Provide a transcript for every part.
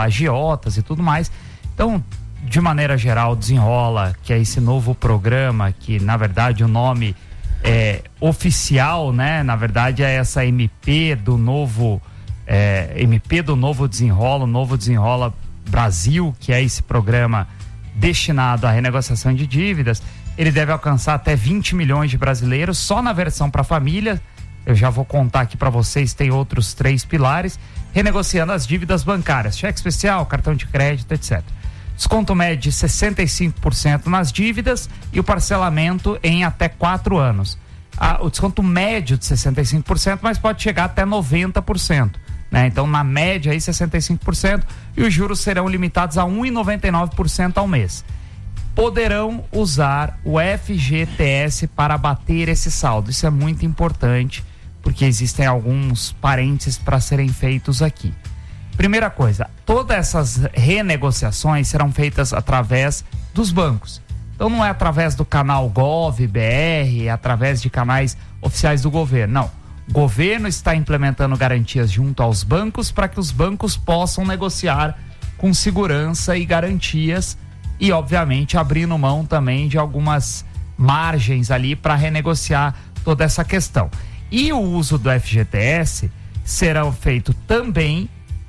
agiotas e tudo mais. Então, de maneira geral, Desenrola, que é esse novo programa, que na verdade o nome é oficial, né? Na verdade é essa MP do novo Desenrola, o novo Desenrola Brasil, que é esse programa destinado à renegociação de dívidas. Ele deve alcançar até 20 milhões de brasileiros, só na versão para família. Eu já vou contar aqui para vocês, tem outros 3 pilares, renegociando as dívidas bancárias, cheque especial, cartão de crédito, etc. Desconto médio de 65% nas dívidas e o parcelamento em até 4 anos. O desconto médio de 65%, mas pode chegar até 90%. Né? Então, na média, aí 65%, e os juros serão limitados a 1,99% ao mês. Poderão usar o FGTS para abater esse saldo. Isso é muito importante, porque existem alguns parênteses para serem feitos aqui. Primeira coisa, todas essas renegociações serão feitas através dos bancos. Então não é através do canal Gov.br, é através de canais oficiais do governo. Não. O governo está implementando garantias junto aos bancos para que os bancos possam negociar com segurança e garantias e, obviamente, abrindo mão também de algumas margens ali para renegociar toda essa questão. E o uso do FGTS será feito também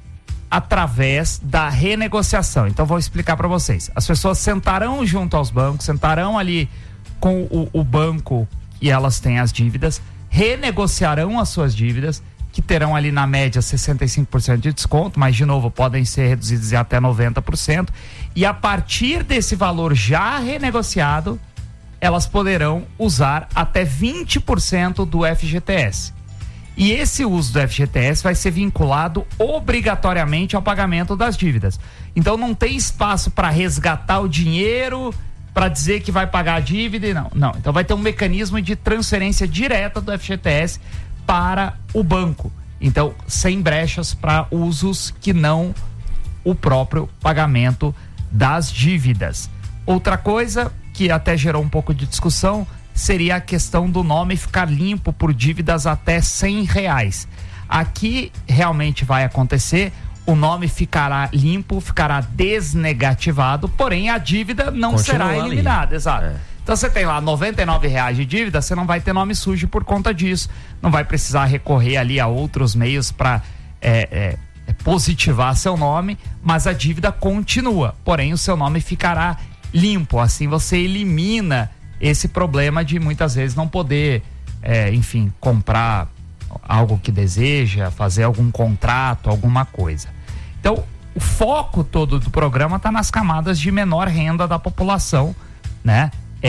através da renegociação. Então vou explicar para vocês. As pessoas sentarão junto aos bancos, sentarão ali com o banco e elas têm as dívidas, renegociarão as suas dívidas, que terão ali na média 65% de desconto, mas de novo podem ser reduzidos em até 90%, e a partir desse valor já renegociado, elas poderão usar até 20% do FGTS. E esse uso do FGTS vai ser vinculado obrigatoriamente ao pagamento das dívidas. Então não tem espaço para resgatar o dinheiro, para dizer que vai pagar a dívida e não. Então vai ter um mecanismo de transferência direta do FGTS para o banco. Então, sem brechas para usos que não o próprio pagamento das dívidas. Outra coisa que até gerou um pouco de discussão seria a questão do nome ficar limpo por dívidas até R$100. Aqui realmente vai acontecer, o nome ficará limpo, ficará desnegativado, porém a dívida não será eliminada. Exato. Então você tem lá R$99 de dívida, você não vai ter nome sujo por conta disso, não vai precisar recorrer ali a outros meios para positivar seu nome, mas a dívida continua, porém o seu nome ficará limpo, assim você elimina esse problema de muitas vezes não poder, comprar algo que deseja, fazer algum contrato, alguma coisa. Então, o foco todo do programa está nas camadas de menor renda da população, né?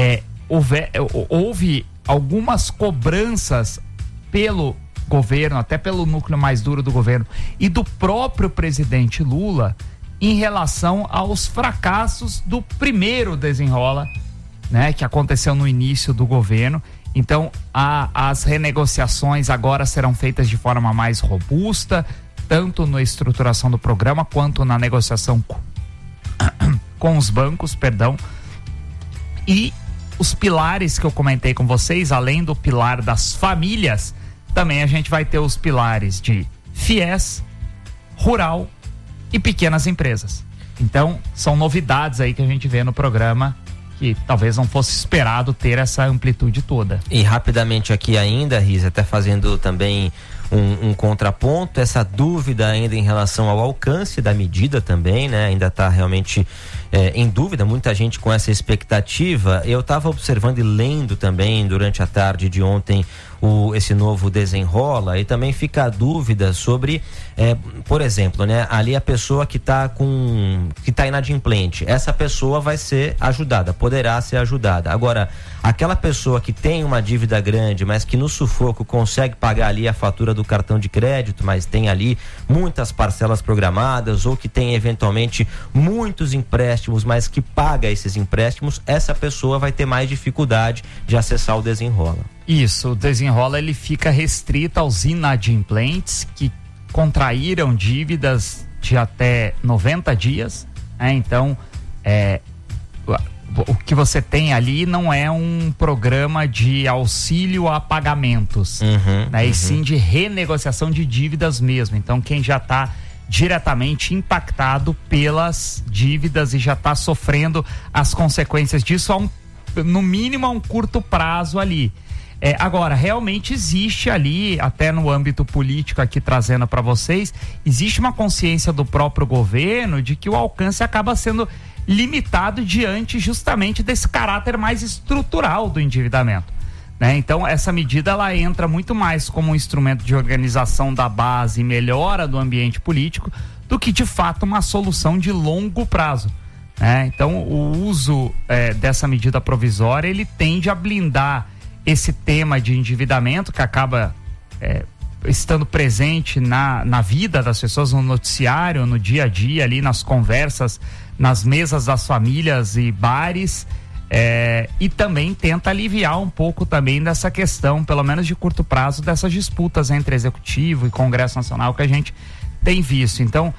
Houve algumas cobranças pelo governo, até pelo núcleo mais duro do governo e do próprio presidente Lula em relação aos fracassos do primeiro Desenrola, né, que aconteceu no início do governo. Então, as renegociações agora serão feitas de forma mais robusta, tanto na estruturação do programa quanto na negociação com os bancos, E os pilares que eu comentei com vocês, além do pilar das famílias, também a gente vai ter os pilares de FIES, rural e pequenas empresas. Então, são novidades aí que a gente vê no programa, que talvez não fosse esperado ter essa amplitude toda. E rapidamente aqui ainda, Riz, até fazendo também um contraponto, essa dúvida ainda em relação ao alcance da medida também, né? Ainda está realmente em dúvida, muita gente com essa expectativa. Eu estava observando e lendo também durante a tarde de ontem esse novo Desenrola, e também fica a dúvida sobre, por exemplo, né, ali a pessoa que está inadimplente, essa pessoa vai ser ajudada, poderá ser ajudada. Agora, aquela pessoa que tem uma dívida grande, mas que no sufoco consegue pagar ali a fatura do cartão de crédito, mas tem ali muitas parcelas programadas, ou que tem eventualmente muitos empréstimos, mas que paga esses empréstimos, essa pessoa vai ter mais dificuldade de acessar o Desenrola. Isso, o Desenrola ele fica restrito aos inadimplentes que contraíram dívidas de até 90 dias, né? Então, o que você tem ali não é um programa de auxílio a pagamentos, né? E sim de renegociação de dívidas mesmo. Então, quem já está diretamente impactado pelas dívidas e já está sofrendo as consequências disso no mínimo a um curto prazo ali. Agora, realmente existe ali, até no âmbito político aqui trazendo para vocês, existe uma consciência do próprio governo de que o alcance acaba sendo limitado diante justamente desse caráter mais estrutural do endividamento, né? Então, essa medida ela entra muito mais como um instrumento de organização da base e melhora do ambiente político do que, de fato, uma solução de longo prazo. Então, o uso dessa medida provisória, ele tende a blindar esse tema de endividamento que acaba estando presente na vida das pessoas, no noticiário, no dia a dia, ali nas conversas, nas mesas das famílias e bares, e também tenta aliviar um pouco também dessa questão, pelo menos de curto prazo, dessas disputas entre Executivo e Congresso Nacional que a gente tem visto. Então,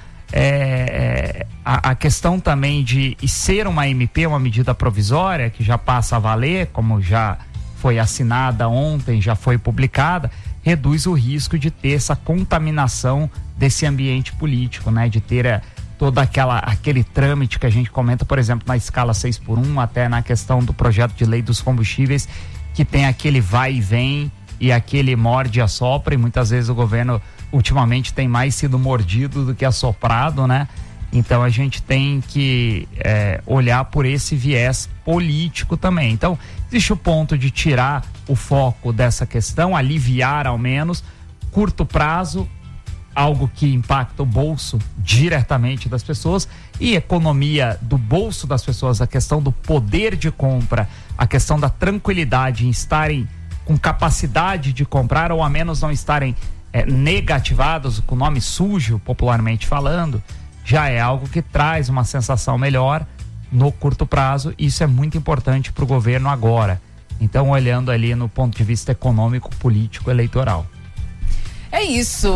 a questão também de ser uma MP, uma medida provisória, que já passa a valer, como já foi assinada ontem, já foi publicada, reduz o risco de ter essa contaminação desse ambiente político, né? De ter todo aquele trâmite que a gente comenta, por exemplo, na escala 6x1, até na questão do projeto de lei dos combustíveis, que tem aquele vai e vem e aquele morde e assopra, e muitas vezes o governo ultimamente tem mais sido mordido do que assoprado, né? Então a gente tem que olhar por esse viés político também. Então existe o ponto de tirar o foco dessa questão, aliviar ao menos, curto prazo, algo que impacta o bolso diretamente das pessoas, e economia do bolso das pessoas, a questão do poder de compra, a questão da tranquilidade em estarem com capacidade de comprar, ou ao menos não estarem negativados, com nome sujo, popularmente falando, já é algo que traz uma sensação melhor no curto prazo. Isso é muito importante para o governo agora. Então, olhando ali no ponto de vista econômico, político, eleitoral. É isso,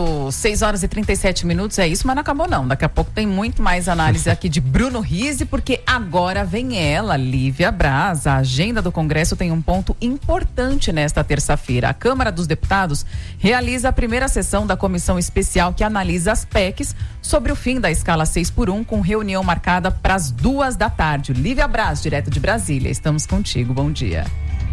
6h37, é isso, mas não acabou não. Daqui a pouco tem muito mais análise aqui de Bruno Rizzi, porque agora vem ela, Lívia Braz. A agenda do Congresso tem um ponto importante nesta terça-feira. A Câmara dos Deputados realiza a primeira sessão da comissão especial que analisa as PECs sobre o fim da escala 6x1, com reunião marcada para as 14h. Lívia Braz, direto de Brasília, estamos contigo, bom dia.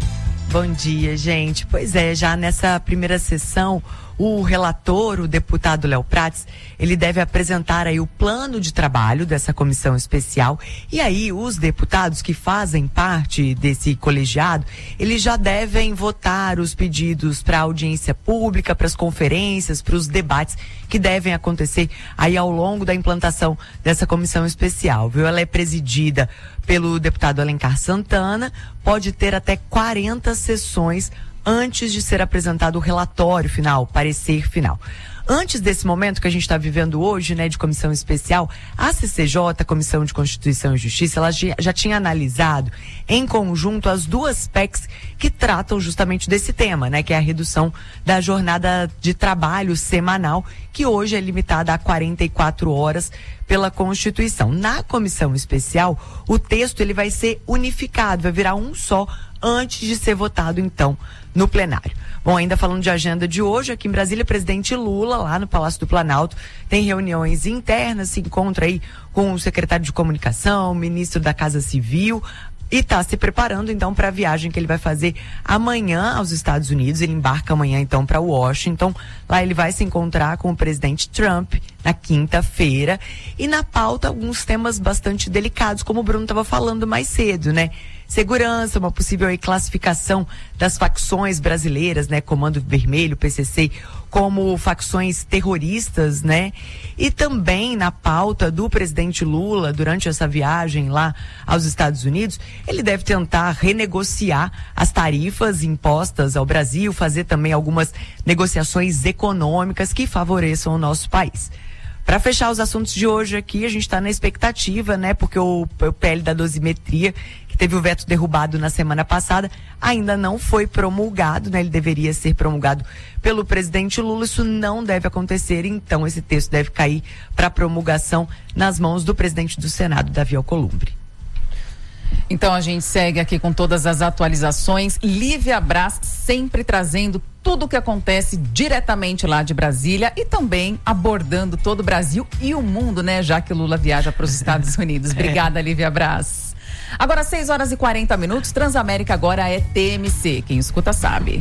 Bom dia, gente. Pois é, já nessa primeira sessão, o relator, o deputado Léo Prates, ele deve apresentar aí o plano de trabalho dessa comissão especial, e aí os deputados que fazem parte desse colegiado, eles já devem votar os pedidos para audiência pública, para as conferências, para os debates que devem acontecer aí ao longo da implantação dessa comissão especial, viu? Ela é presidida pelo deputado Alencar Santana, pode ter até 40 sessões antes de ser apresentado o relatório final, o parecer final. Antes desse momento que a gente está vivendo hoje, né, de comissão especial, a CCJ, a Comissão de Constituição e Justiça, ela já tinha analisado em conjunto as duas PECs que tratam justamente desse tema, né, que é a redução da jornada de trabalho semanal, que hoje é limitada a 44 horas pela Constituição. Na comissão especial, o texto ele vai ser unificado, vai virar um só antes de ser votado, então, no plenário. Bom, ainda falando de agenda de hoje, aqui em Brasília, o presidente Lula, lá no Palácio do Planalto, tem reuniões internas, se encontra aí com o secretário de Comunicação, o ministro da Casa Civil, e está se preparando, então, para a viagem que ele vai fazer amanhã aos Estados Unidos. Ele embarca amanhã, então, para Washington. Lá ele vai se encontrar com o presidente Trump na quinta-feira. E na pauta, alguns temas bastante delicados, como o Bruno estava falando mais cedo, né? Segurança, uma possível aí classificação das facções brasileiras, né? Comando Vermelho, PCC, como facções terroristas, né? E também na pauta do presidente Lula, durante essa viagem lá aos Estados Unidos, ele deve tentar renegociar as tarifas impostas ao Brasil, fazer também algumas negociações econômicas que favoreçam o nosso país. Para fechar os assuntos de hoje aqui, a gente está na expectativa, né? Porque o PL da dosimetria, que teve o veto derrubado na semana passada, ainda não foi promulgado, né? Ele deveria ser promulgado pelo presidente Lula. Isso não deve acontecer, então esse texto deve cair para promulgação nas mãos do presidente do Senado, Davi Alcolumbre. Então a gente segue aqui com todas as atualizações. Lívia Braz sempre trazendo tudo o que acontece diretamente lá de Brasília e também abordando todo o Brasil e o mundo, né? Já que Lula viaja para os Estados Unidos. Obrigada, Lívia Braz. Agora 6h40, Transamérica agora é TMC. Quem escuta sabe.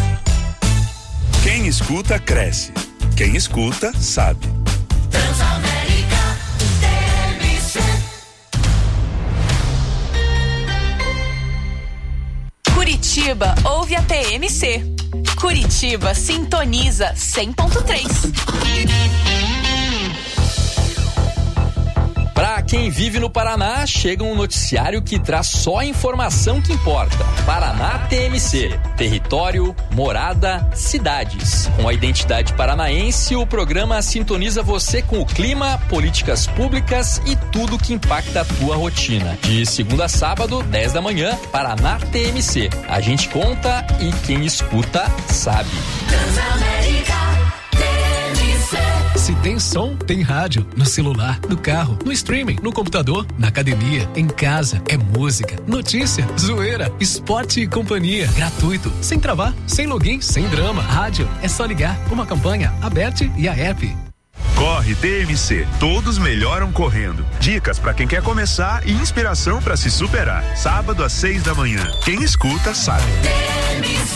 Quem escuta cresce. Quem escuta sabe. Transamérica TMC. Curitiba ouve a TMC. Curitiba sintoniza 100.3. Para quem vive no Paraná, chega um noticiário que traz só a informação que importa. Paraná TMC, território, morada, cidades. Com a identidade paranaense, o programa sintoniza você com o clima, políticas públicas e tudo que impacta a tua rotina. De segunda a sábado, 10 da manhã, Paraná TMC. A gente conta e quem escuta sabe. Transamérica TMC. Se tem som, tem rádio. No celular, no carro, no streaming, no computador, na academia, em casa. É música, notícia, zoeira, esporte e companhia. Gratuito, sem travar, sem login, sem drama. Rádio, é só ligar. Uma campanha, Aberte e a app. Corre TMC, todos melhoram correndo. Dicas para quem quer começar e inspiração para se superar. Sábado às 6 da manhã. Quem escuta sabe. TMC.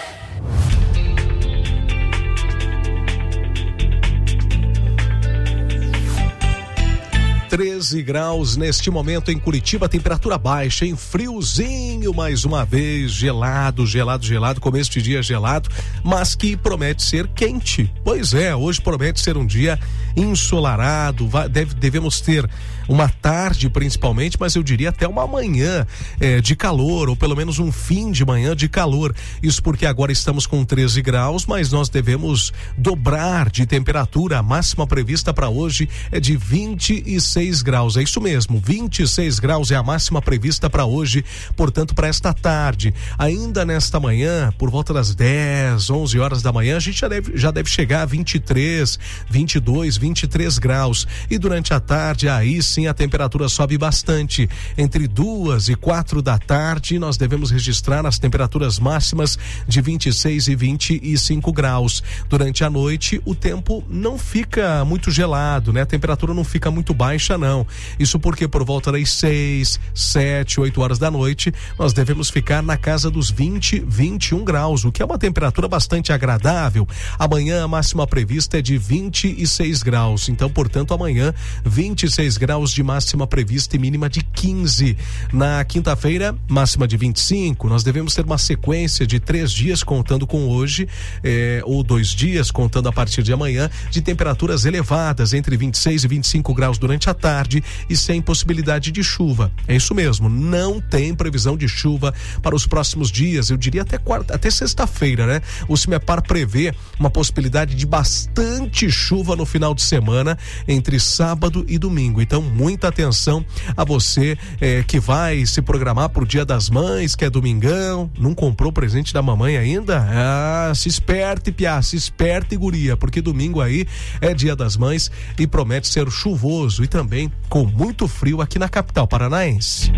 13 graus neste momento em Curitiba, temperatura baixa, em friozinho mais uma vez, gelado, começo de dia gelado, mas que promete ser quente. Pois é, hoje promete ser um dia ensolarado, devemos ter uma tarde principalmente, mas eu diria até uma manhã de calor, ou pelo menos um fim de manhã de calor. Isso porque agora estamos com 13 graus, mas nós devemos dobrar de temperatura. A máxima prevista para hoje é de 26 graus, é isso mesmo, 26 graus é a máxima prevista para hoje, portanto para esta tarde. Ainda nesta manhã, por volta das 10, 11 horas da manhã, a gente já deve chegar a 23, 22, 23 graus, e durante a tarde aí sim a temperatura sobe bastante. Entre 2 e 4 da tarde nós devemos registrar as temperaturas máximas de 26 e 25 graus. Durante a noite o tempo não fica muito gelado, né? A temperatura não fica muito baixa não. Isso porque por volta das 6, 7, 8 horas da noite nós devemos ficar na casa dos 20, 21 graus, o que é uma temperatura bastante agradável. Amanhã a máxima prevista é de 26 graus, então portanto amanhã 26 graus de máxima prevista e mínima de 15. Na quinta-feira, máxima de 25. Nós devemos ter uma sequência de 3 dias contando com hoje, ou 2 dias contando a partir de amanhã, de temperaturas elevadas entre 26 e 25 graus durante a tarde e sem possibilidade de chuva. É isso mesmo, não tem previsão de chuva para os próximos dias, eu diria até sexta-feira, né? O CIMEPAR prevê uma possibilidade de bastante chuva no final de semana entre sábado e domingo. Então, muita atenção a você que vai se programar pro Dia das Mães, que é domingão, não comprou o presente da mamãe ainda? Se esperte, piá, se esperte, guria, porque domingo aí é Dia das Mães e promete ser chuvoso e também com muito frio aqui na capital paranaense.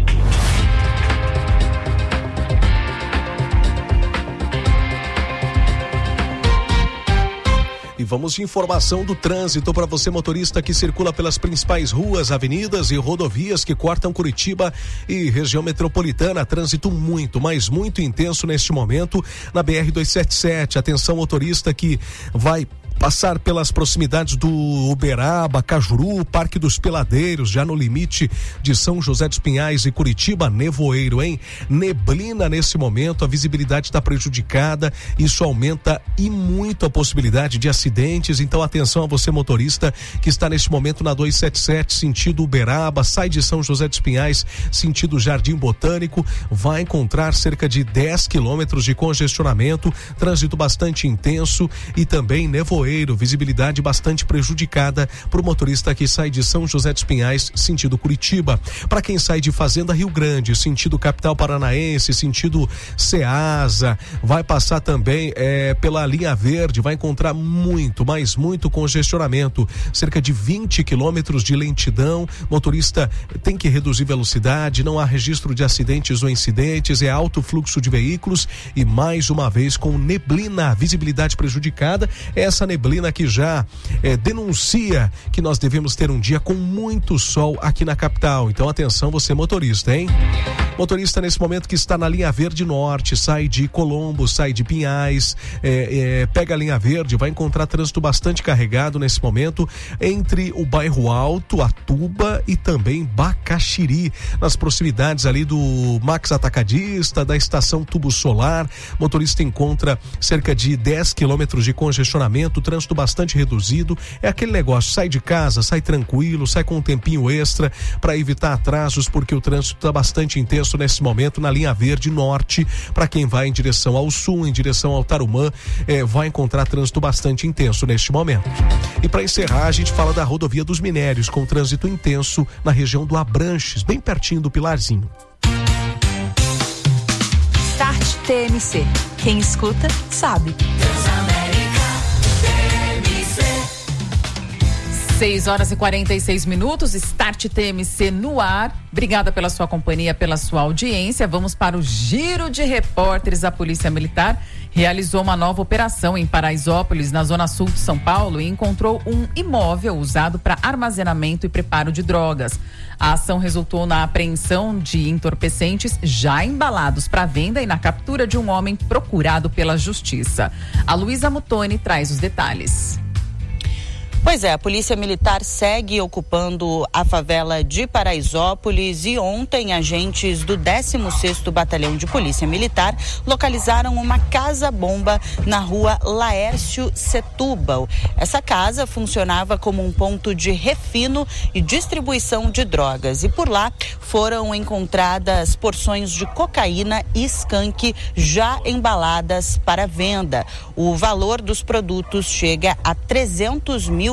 E vamos de informação do trânsito para você, motorista que circula pelas principais ruas, avenidas e rodovias que cortam Curitiba e região metropolitana. Trânsito muito, mas muito intenso neste momento na BR-277. Atenção, motorista que vai passar pelas proximidades do Uberaba, Cajuru, Parque dos Peladeiros, já no limite de São José dos Pinhais e Curitiba, nevoeiro, hein? Neblina nesse momento, a visibilidade está prejudicada, isso aumenta e muito a possibilidade de acidentes, então atenção a você, motorista que está neste momento na 277, sentido Uberaba, sai de São José dos Pinhais, sentido Jardim Botânico, vai encontrar cerca de 10 quilômetros de congestionamento, trânsito bastante intenso e também nevoeiro Limoeiro, visibilidade bastante prejudicada para o motorista que sai de São José dos Pinhais, sentido Curitiba. Para quem sai de Fazenda Rio Grande, sentido capital paranaense, sentido Ceasa, vai passar também pela linha verde, vai encontrar muito, mas muito congestionamento, cerca de 20 quilômetros de lentidão. Motorista tem que reduzir velocidade, não há registro de acidentes ou incidentes, é alto fluxo de veículos e mais uma vez com neblina, visibilidade prejudicada. Essa neblina que já denuncia que nós devemos ter um dia com muito sol aqui na capital. Então atenção, você motorista, hein? Motorista nesse momento que está na linha verde norte, sai de Colombo, sai de Pinhais, pega a linha verde, vai encontrar trânsito bastante carregado nesse momento entre o bairro Alto, Atuba e também Bacaxiri, nas proximidades ali do Max Atacadista, da estação Tubo Solar. Motorista encontra cerca de 10 quilômetros de congestionamento, trânsito bastante reduzido. É aquele negócio, sai de casa, sai tranquilo, sai com um tempinho extra para evitar atrasos, porque o trânsito está bastante intenso nesse momento na linha verde norte. Para quem vai em direção ao sul, em direção ao Tarumã, vai encontrar trânsito bastante intenso neste momento. E para encerrar, a gente fala da rodovia dos Minérios, com trânsito intenso na região do Abranches, bem pertinho do Pilarzinho. Start TMC. Quem escuta, sabe. 6h46, Start TMC no ar. Obrigada pela sua companhia, pela sua audiência. Vamos para o giro de repórteres. A Polícia Militar realizou uma nova operação em Paraisópolis, na zona sul de São Paulo, e encontrou um imóvel usado para armazenamento e preparo de drogas. A ação resultou na apreensão de entorpecentes já embalados para venda e na captura de um homem procurado pela Justiça. A Luísa Mutoni traz os detalhes. Pois é, a Polícia Militar segue ocupando a favela de Paraisópolis e ontem agentes do 16º Batalhão de Polícia Militar localizaram uma casa-bomba na rua Laércio Setúbal. Essa casa funcionava como um ponto de refino e distribuição de drogas e por lá foram encontradas porções de cocaína e skunk já embaladas para venda. O valor dos produtos chega a R$300 mil.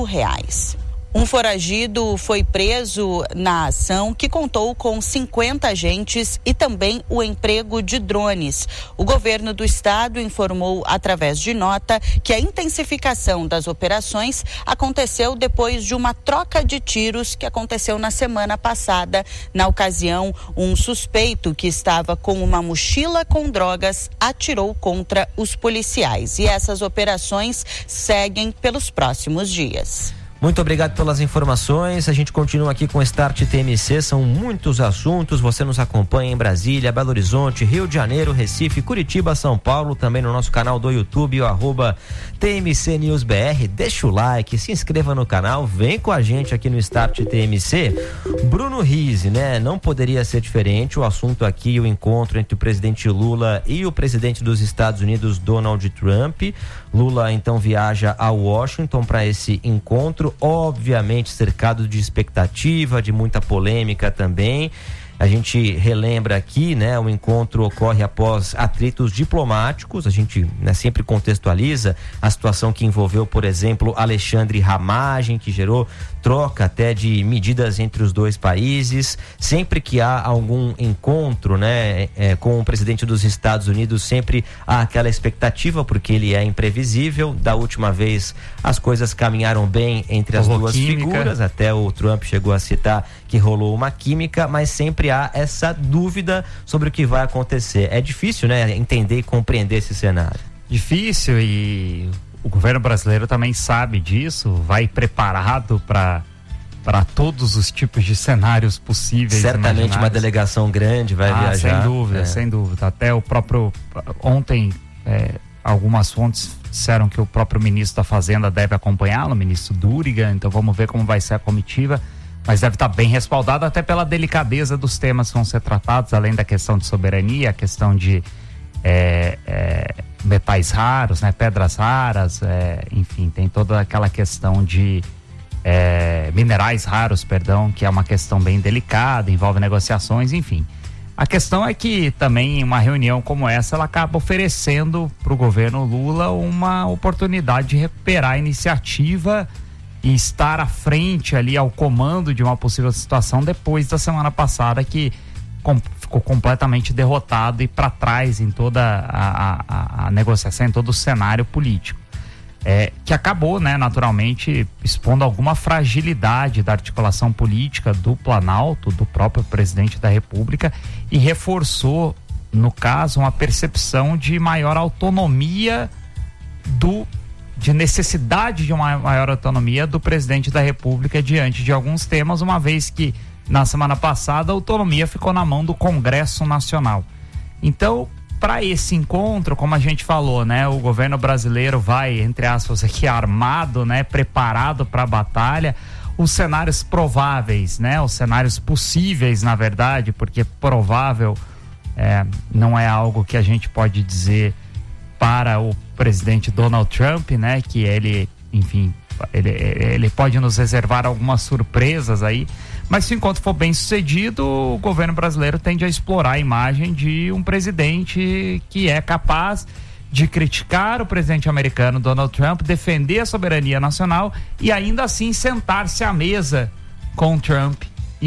Um foragido foi preso na ação, que contou com 50 agentes e também o emprego de drones. O governo do estado informou através de nota que a intensificação das operações aconteceu depois de uma troca de tiros que aconteceu na semana passada. Na ocasião, um suspeito que estava com uma mochila com drogas atirou contra os policiais. E essas operações seguem pelos próximos dias. Muito obrigado pelas informações. A gente continua aqui com o Start TMC. São muitos assuntos. Você nos acompanha em Brasília, Belo Horizonte, Rio de Janeiro, Recife, Curitiba, São Paulo, também no nosso canal do YouTube, o @TMC News BR. Deixa o like, se inscreva no canal, vem com a gente aqui no Start TMC. Bruno Rizzi, né? Não poderia ser diferente. O assunto aqui, o encontro entre o presidente Lula e o presidente dos Estados Unidos, Donald Trump. Lula então viaja a Washington para esse encontro, obviamente cercado de expectativa, de muita polêmica também. A gente relembra aqui, né, o encontro ocorre após atritos diplomáticos. A gente, né, sempre contextualiza a situação que envolveu, por exemplo, Alexandre Ramagem, que gerou troca até de medidas entre os dois países. Sempre que há algum encontro, né, com o presidente dos Estados Unidos, sempre há aquela expectativa, porque ele é imprevisível. Da última vez as coisas caminharam bem entre as duas figuras, até o Trump chegou a citar que rolou uma química, mas sempre há essa dúvida sobre o que vai acontecer. É difícil, né, entender e compreender esse cenário. Difícil, e o governo brasileiro também sabe disso, vai preparado para todos os tipos de cenários possíveis. Certamente uma delegação grande vai viajar. Sem dúvida. Até o próprio ontem, algumas fontes disseram que o próprio ministro da Fazenda deve acompanhá-lo, o ministro Duriga. Então vamos ver como vai ser a comitiva. Mas deve estar bem respaldado até pela delicadeza dos temas que vão ser tratados, além da questão de soberania, a questão de metais raros, né, pedras raras, enfim, tem toda aquela questão de minerais raros, perdão, que é uma questão bem delicada, envolve negociações, enfim. A questão é que também uma reunião como essa, ela acaba oferecendo para o governo Lula uma oportunidade de recuperar a iniciativa e estar à frente ali ao comando de uma possível situação depois da semana passada que ficou completamente derrotado e para trás em toda a negociação, em todo o cenário político. Que acabou, né, naturalmente, expondo alguma fragilidade da articulação política do Planalto, do próprio presidente da República, e reforçou, no caso, uma percepção de maior autonomia de necessidade de uma maior autonomia do presidente da República diante de alguns temas, uma vez que na semana passada a autonomia ficou na mão do Congresso Nacional. Então, para esse encontro, como a gente falou, né, o governo brasileiro vai, entre aspas, aqui armado, né, preparado para a batalha. Os cenários prováveis, né, os cenários possíveis, na verdade, porque provável não é algo que a gente pode dizer para o presidente Donald Trump, né, que ele, enfim, ele pode nos reservar algumas surpresas aí, mas se o encontro for bem sucedido, o governo brasileiro tende a explorar a imagem de um presidente que é capaz de criticar o presidente americano Donald Trump, defender a soberania nacional e ainda assim sentar-se à mesa com Trump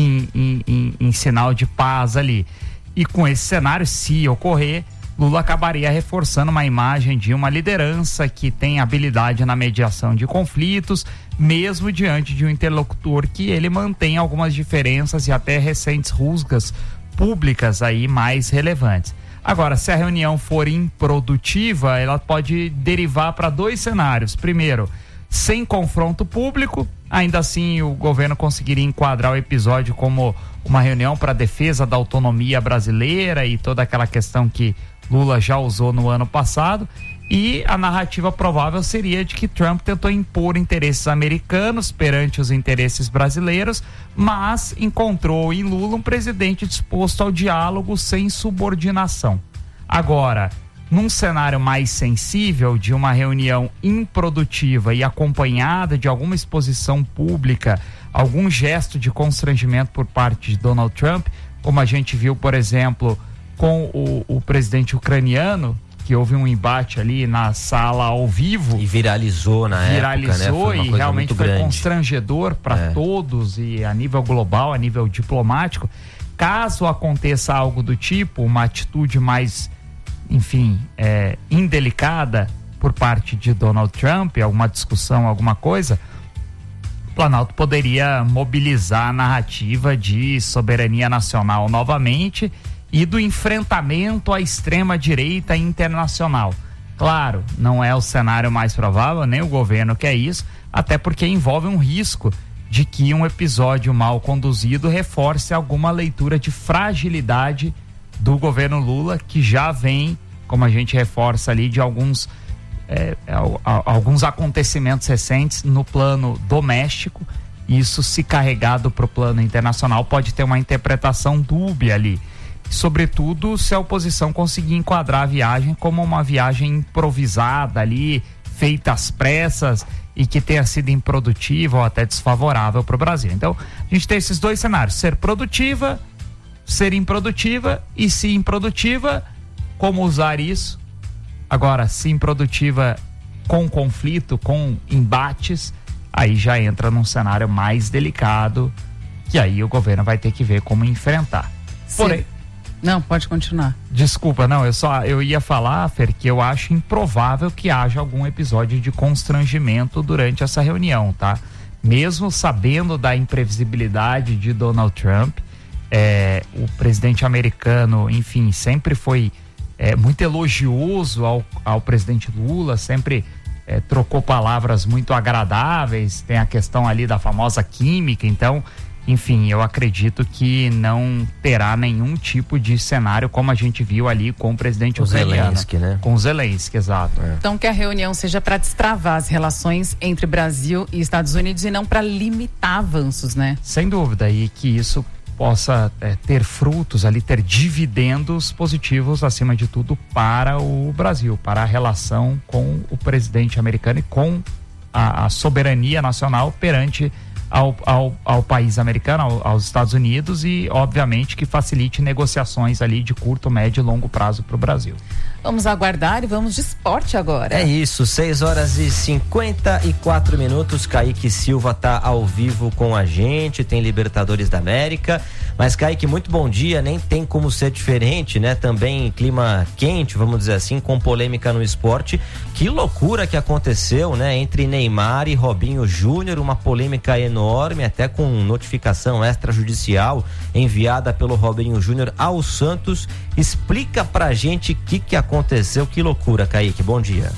em sinal de paz ali. E com esse cenário, se ocorrer, Lula acabaria reforçando uma imagem de uma liderança que tem habilidade na mediação de conflitos, mesmo diante de um interlocutor que ele mantém algumas diferenças e até recentes rusgas públicas aí mais relevantes. Agora, se a reunião for improdutiva, ela pode derivar para dois cenários. Primeiro, sem confronto público, ainda assim o governo conseguiria enquadrar o episódio como uma reunião para a defesa da autonomia brasileira e toda aquela questão que Lula já usou no ano passado, e a narrativa provável seria de que Trump tentou impor interesses americanos perante os interesses brasileiros, mas encontrou em Lula um presidente disposto ao diálogo sem subordinação. Agora, num cenário mais sensível de uma reunião improdutiva e acompanhada de alguma exposição pública, algum gesto de constrangimento por parte de Donald Trump, como a gente viu, por exemplo, com o presidente ucraniano, que houve um embate ali na sala ao vivo. E viralizou na época, né? Foi e realmente foi constrangedor para todos e a nível global, a nível diplomático. Caso aconteça algo do tipo, uma atitude mais, enfim, indelicada por parte de Donald Trump, alguma discussão, alguma coisa, o Planalto poderia mobilizar a narrativa de soberania nacional novamente e do enfrentamento à extrema-direita internacional. Claro, não é o cenário mais provável, nem o governo quer isso, até porque envolve um risco de que um episódio mal conduzido reforce alguma leitura de fragilidade do governo Lula, que já vem, como a gente reforça ali, de alguns acontecimentos recentes no plano doméstico. Isso, se carregado para o plano internacional, pode ter uma interpretação dúbia ali. Sobretudo se a oposição conseguir enquadrar a viagem como uma viagem improvisada ali, feita às pressas e que tenha sido improdutiva ou até desfavorável para o Brasil. Então, a gente tem esses dois cenários: ser produtiva, ser improdutiva, e se improdutiva, como usar isso. Agora, se improdutiva com conflito, com embates, aí já entra num cenário mais delicado, que aí o governo vai ter que ver como enfrentar. Porém, não, pode continuar. Desculpa, não, eu ia falar, Fer, que eu acho improvável que haja algum episódio de constrangimento durante essa reunião, tá? Mesmo sabendo da imprevisibilidade de Donald Trump, o presidente americano, enfim, sempre foi muito elogioso ao presidente Lula, sempre trocou palavras muito agradáveis, tem a questão ali da famosa química, então, enfim, eu acredito que não terá nenhum tipo de cenário como a gente viu ali com o presidente ucraniano. Zelensky, né? Com o Zelensky, exato. Então que a reunião seja para destravar as relações entre Brasil e Estados Unidos e não para limitar avanços, né? Sem dúvida, e que isso possa ter frutos ali, ter dividendos positivos, acima de tudo, para o Brasil, para a relação com o presidente americano e com a soberania nacional perante ao país americano, aos Estados Unidos, e obviamente que facilite negociações ali de curto, médio e longo prazo para o Brasil. Vamos aguardar e vamos de esporte agora. É isso, 6h54. Kaique Silva tá ao vivo com a gente, tem Libertadores da América. Mas, Kaique, muito bom dia, nem tem como ser diferente, né? Também clima quente, vamos dizer assim, com polêmica no esporte. Que loucura que aconteceu, né? Entre Neymar e Robinho Júnior, uma polêmica enorme, até com notificação extrajudicial enviada pelo Robinho Júnior ao Santos. Explica pra gente o que aconteceu, que loucura, Kaique, bom dia.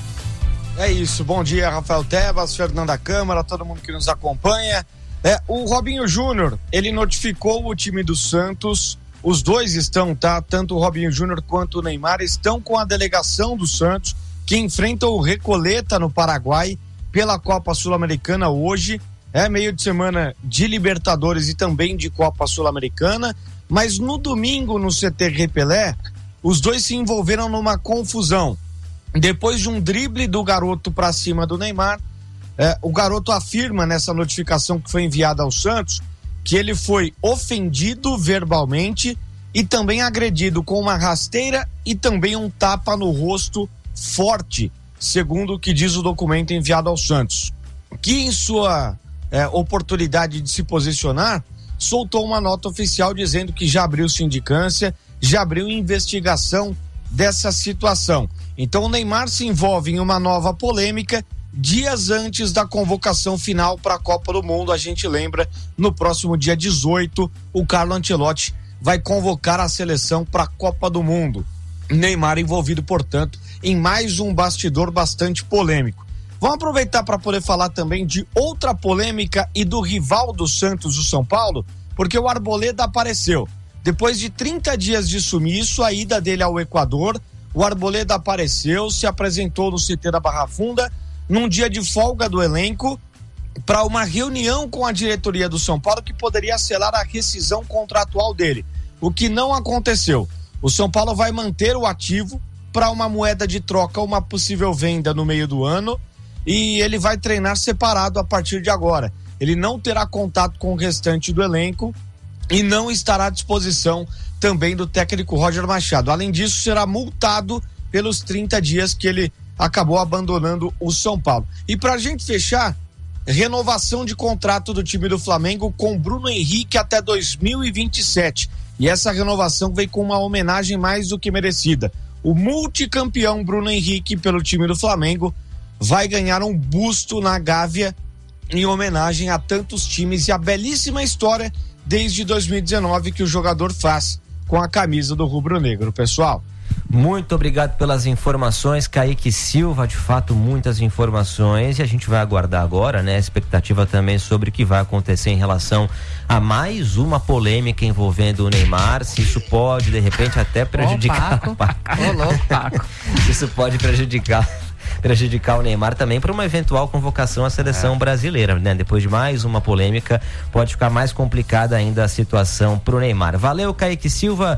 É isso, bom dia, Rafael Tebas, Fernanda Câmara, todo mundo que nos acompanha. O Robinho Júnior, ele notificou o time do Santos, os dois estão, tá? Tanto o Robinho Júnior quanto o Neymar estão com a delegação do Santos, que enfrenta o Recoleta no Paraguai pela Copa Sul-Americana hoje. É meio de semana de Libertadores e também de Copa Sul-Americana, mas no domingo no CT Repelé, os dois se envolveram numa confusão. Depois de um drible do garoto para cima do Neymar, o garoto afirma nessa notificação que foi enviada ao Santos que ele foi ofendido verbalmente e também agredido com uma rasteira e também um tapa no rosto forte, segundo o que diz o documento enviado ao Santos, que em sua oportunidade de se posicionar, soltou uma nota oficial dizendo que já abriu sindicância, já abriu investigação dessa situação. Então o Neymar se envolve em uma nova polêmica dias antes da convocação final para a Copa do Mundo. A gente lembra, no próximo dia 18, o Carlo Ancelotti vai convocar a seleção para a Copa do Mundo. Neymar envolvido, portanto, em mais um bastidor bastante polêmico. Vamos aproveitar para poder falar também de outra polêmica e do rival do Santos, o São Paulo, porque o Arboleda apareceu. Depois de 30 dias de sumiço, a ida dele ao Equador, o Arboleda apareceu, se apresentou no CT da Barra Funda, num dia de folga do elenco, para uma reunião com a diretoria do São Paulo que poderia selar a rescisão contratual dele, o que não aconteceu. O São Paulo vai manter o ativo para uma moeda de troca, uma possível venda no meio do ano, e ele vai treinar separado a partir de agora. Ele não terá contato com o restante do elenco e não estará à disposição também do técnico Roger Machado. Além disso, será multado pelos 30 dias que ele acabou abandonando o São Paulo. E pra gente fechar, renovação de contrato do time do Flamengo com Bruno Henrique até 2027. E essa renovação veio com uma homenagem mais do que merecida. O multicampeão Bruno Henrique pelo time do Flamengo vai ganhar um busto na Gávea em homenagem a tantos times e a belíssima história desde 2019 que o jogador faz com a camisa do rubro-negro, pessoal. Muito obrigado pelas informações, Kaique Silva, de fato muitas informações, e a gente vai aguardar agora, né, a expectativa também sobre o que vai acontecer em relação a mais uma polêmica envolvendo o Neymar, se isso pode de repente até prejudicar Paco. se isso pode prejudicar o Neymar também para uma eventual convocação à seleção brasileira, né? Depois de mais uma polêmica, pode ficar mais complicada ainda a situação pro Neymar. Valeu, Kaique Silva,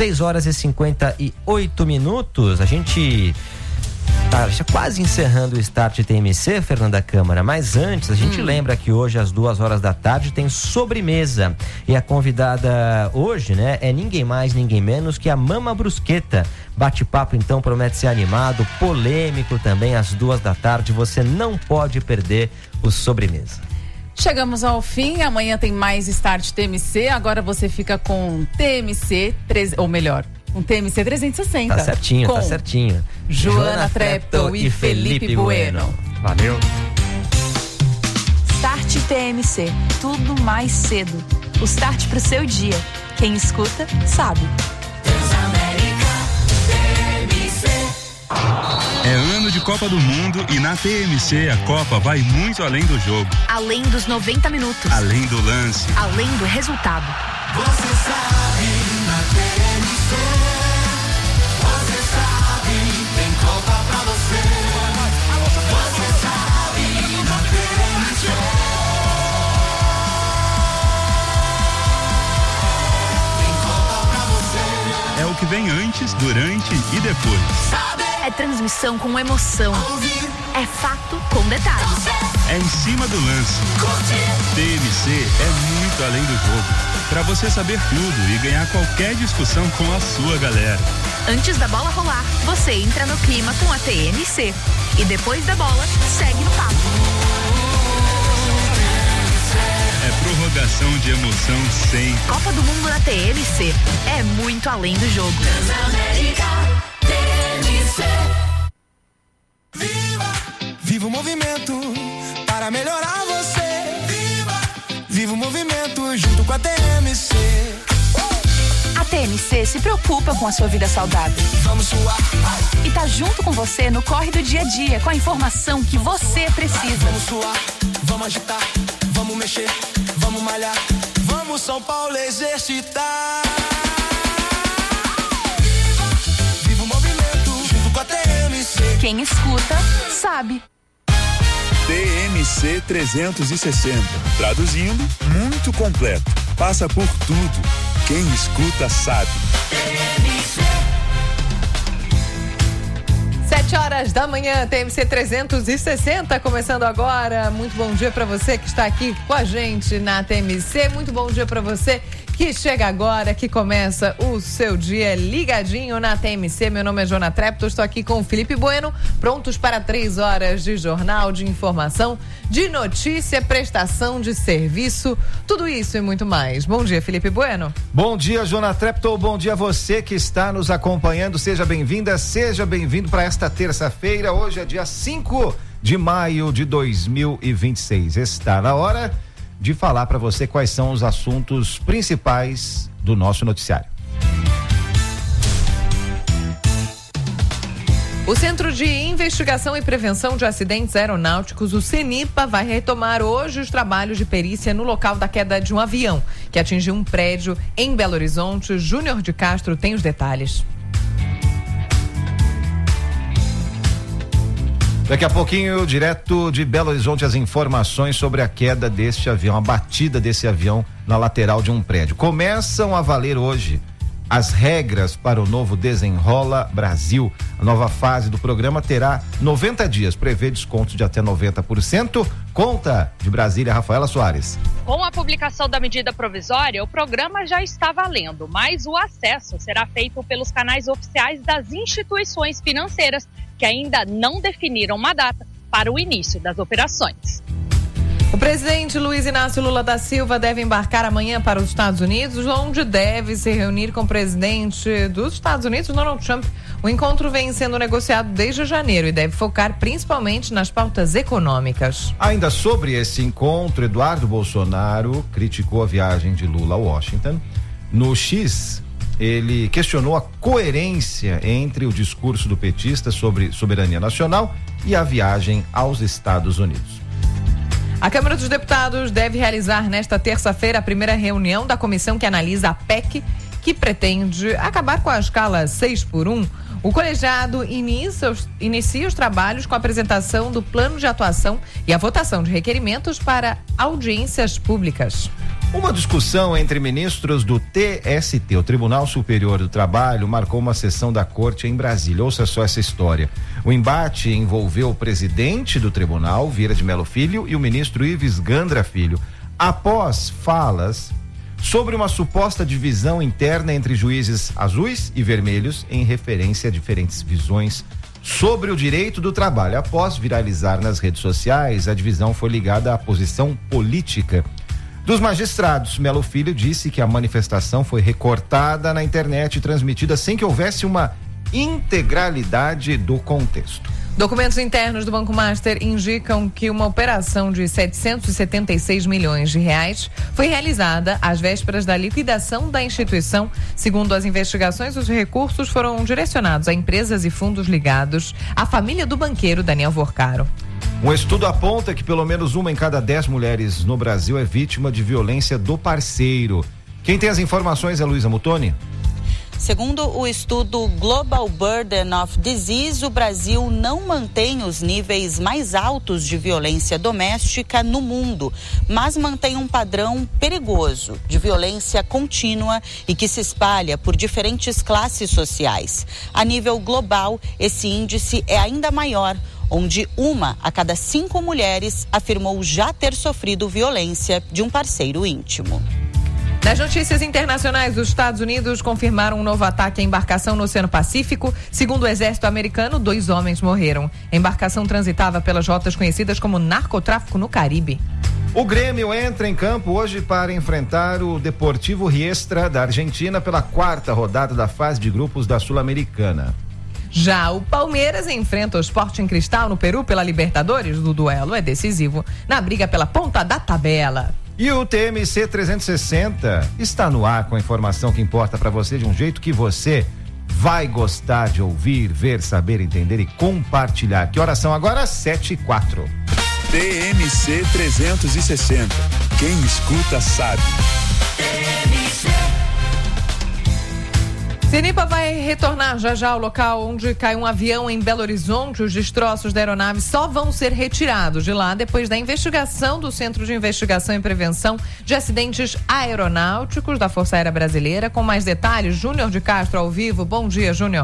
6h58. A gente tá já quase encerrando o Start TMC, Fernanda Câmara, mas antes a gente lembra que hoje às 14h tem sobremesa, e a convidada hoje, né, é ninguém mais, ninguém menos que a Mama Brusqueta. Bate-papo então promete ser animado, polêmico também às 14h. Você não pode perder o sobremesa. Chegamos ao fim, amanhã tem mais Start TMC, agora você fica com TMC, ou melhor, um TMC 360. Tá certinho, tá certinho. Joana Treptow e Felipe Bueno. Valeu. Start TMC, tudo mais cedo. O start pro seu dia. Quem escuta, sabe. É ano de Copa do Mundo e na TMC a Copa vai muito além do jogo. Além dos 90 minutos. Além do lance. Além do resultado. Você sabe, na TMC, você sabe, tem Copa pra você. Você sabe, na TMC. Tem Copa pra você. É o que vem antes, durante e depois. É transmissão com emoção. Ouvir é fato com detalhes. É em cima do lance. TMC é muito além do jogo. Pra você saber tudo e ganhar qualquer discussão com a sua galera. Antes da bola rolar, você entra no clima com a TMC. E depois da bola, segue no papo. É prorrogação de emoção sem. Copa do Mundo na TMC. É muito além do jogo. Viva o movimento para melhorar você. Viva o movimento junto com a TMC. A TMC se preocupa com a sua vida saudável. Vamos suar. E tá junto com você no corre do dia a dia, com a informação que você precisa. Vamos suar, vamos agitar, vamos mexer, vamos malhar. Vamos São Paulo exercitar. Viva o movimento junto com a TMC. Quem escuta, sabe. TMC 360. Traduzindo, muito completo. Passa por tudo. Quem escuta sabe. 7h da manhã, TMC 360, começando agora. Muito bom dia para você que está aqui com a gente na TMC. Muito bom dia para você que chega agora, que começa o seu dia ligadinho na TMC. Meu nome é Jona Trepto, estou aqui com o Felipe Bueno, prontos para 3 horas de jornal, de informação, de notícia, prestação de serviço, tudo isso e muito mais. Bom dia, Felipe Bueno. Bom dia, Jona Trepto, bom dia a você que está nos acompanhando, seja bem-vinda, seja bem-vindo para esta terça-feira. Hoje é dia 5 de maio de 2026. Está na hora de falar para você quais são os assuntos principais do nosso noticiário. O Centro de Investigação e Prevenção de Acidentes Aeronáuticos, o CENIPA, vai retomar hoje os trabalhos de perícia no local da queda de um avião que atingiu um prédio em Belo Horizonte. Júnior de Castro tem os detalhes. Daqui a pouquinho, direto de Belo Horizonte, as informações sobre a queda deste avião, a batida desse avião na lateral de um prédio. Começam a valer hoje as regras para o novo Desenrola Brasil. A nova fase do programa terá 90 dias, prevê desconto de até 90%. Conta de Brasília, Rafaela Soares. Com a publicação da medida provisória, o programa já está valendo, mas o acesso será feito pelos canais oficiais das instituições financeiras, que ainda não definiram uma data para o início das operações. O presidente Luiz Inácio Lula da Silva deve embarcar amanhã para os Estados Unidos, onde deve se reunir com o presidente dos Estados Unidos, Donald Trump. O encontro vem sendo negociado desde janeiro e deve focar principalmente nas pautas econômicas. Ainda sobre esse encontro, Eduardo Bolsonaro criticou a viagem de Lula a Washington. No X, ele questionou a coerência entre o discurso do petista sobre soberania nacional e a viagem aos Estados Unidos. A Câmara dos Deputados deve realizar nesta terça-feira a primeira reunião da comissão que analisa a PEC, que pretende acabar com a escala 6x1. O colegiado inicia os trabalhos com a apresentação do plano de atuação e a votação de requerimentos para audiências públicas. Uma discussão entre ministros do TST, o Tribunal Superior do Trabalho, marcou uma sessão da corte em Brasília. Ouça só essa história. O embate envolveu o presidente do tribunal, Vieira de Mello Filho, e o ministro Ives Gandra Filho. Após falas sobre uma suposta divisão interna entre juízes azuis e vermelhos, em referência a diferentes visões sobre o direito do trabalho. Após viralizar nas redes sociais, a divisão foi ligada à posição política dos magistrados. Mello Filho disse que a manifestação foi recortada na internet e transmitida sem que houvesse uma integralidade do contexto. Documentos internos do Banco Master indicam que uma operação de 776 milhões de reais foi realizada às vésperas da liquidação da instituição. Segundo as investigações, os recursos foram direcionados a empresas e fundos ligados à família do banqueiro Daniel Vorcaro. Um estudo aponta que pelo menos 1 em cada 10 mulheres no Brasil é vítima de violência do parceiro. Quem tem as informações é Luísa Mutoni. Segundo o estudo Global Burden of Disease, o Brasil não mantém os níveis mais altos de violência doméstica no mundo, mas mantém um padrão perigoso de violência contínua e que se espalha por diferentes classes sociais. A nível global, esse índice é ainda maior. onde 1 a cada 5 mulheres afirmou já ter sofrido violência de um parceiro íntimo. Nas notícias internacionais, os Estados Unidos confirmaram um novo ataque à embarcação no Oceano Pacífico. Segundo o exército americano, 2 homens morreram. A embarcação transitava pelas rotas conhecidas como narcotráfico no Caribe. O Grêmio entra em campo hoje para enfrentar o Deportivo Riestra da Argentina pela 4ª rodada da fase de grupos da Sul-Americana. Já o Palmeiras enfrenta o Sporting Cristal no Peru pela Libertadores. O duelo é decisivo na briga pela ponta da tabela. E o TMC 360 está no ar com a informação que importa para você de um jeito que você vai gostar de ouvir, ver, saber, entender e compartilhar. Que horas são agora? 7:04. TMC 360. Quem escuta sabe. Cenipa vai retornar já ao local onde caiu um avião em Belo Horizonte. Os destroços da aeronave só vão ser retirados de lá depois da investigação do Centro de Investigação e Prevenção de Acidentes Aeronáuticos da Força Aérea Brasileira. Com mais detalhes, Júnior de Castro ao vivo. Bom dia, Júnior.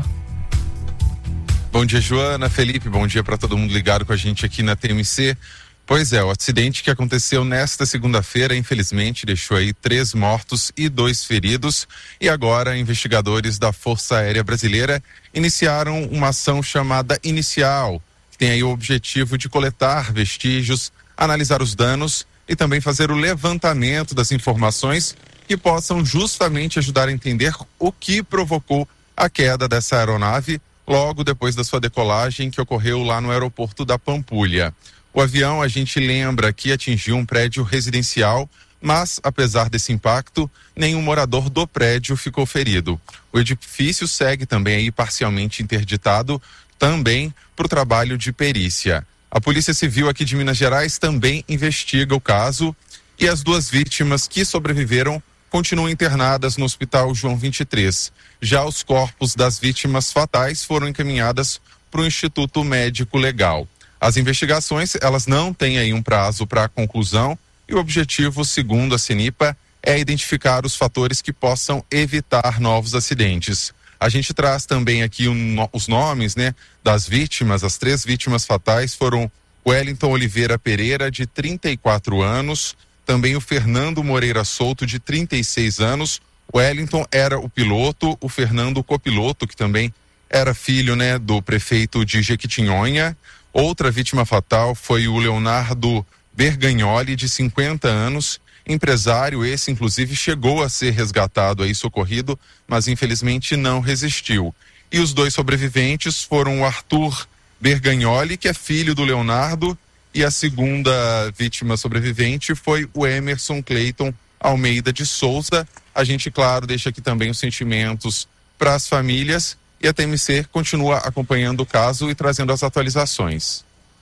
Bom dia, Joana, Felipe, bom dia para todo mundo ligado com a gente aqui na TMC. Pois é, o acidente que aconteceu nesta segunda-feira, infelizmente, deixou aí 3 mortos e 2 feridos. E agora, investigadores da Força Aérea Brasileira iniciaram uma ação chamada Inicial, que tem aí o objetivo de coletar vestígios, analisar os danos e também fazer o levantamento das informações que possam justamente ajudar a entender o que provocou a queda dessa aeronave logo depois da sua decolagem, que ocorreu lá no aeroporto da Pampulha. O avião, a gente lembra que atingiu um prédio residencial, mas, apesar desse impacto, nenhum morador do prédio ficou ferido. O edifício segue também aí parcialmente interditado, também para o trabalho de perícia. A Polícia Civil aqui de Minas Gerais também investiga o caso e as 2 vítimas que sobreviveram continuam internadas no Hospital João 23. Já os corpos das vítimas fatais foram encaminhadas para o Instituto Médico Legal. As investigações, elas não têm aí um prazo para conclusão e o objetivo, segundo a Cenipa, é identificar os fatores que possam evitar novos acidentes. A gente traz também aqui os nomes, né, das vítimas. As 3 vítimas fatais foram Wellington Oliveira Pereira, de 34 anos, também o Fernando Moreira Souto, de 36 anos. O Wellington era o piloto, o Fernando o copiloto, que também era filho, né, do prefeito de Jequitinhonha. Outra vítima fatal foi o Leonardo Bergagnoli, de 50 anos, empresário. Esse, inclusive, chegou a ser resgatado aí, socorrido, mas infelizmente não resistiu. E os 2 sobreviventes foram o Arthur Bergagnoli, que é filho do Leonardo, e a segunda vítima sobrevivente foi o Emerson Cleiton Almeida de Souza. A gente, claro, deixa aqui também os sentimentos para as famílias. E a TMC continua acompanhando o caso e trazendo as atualizações.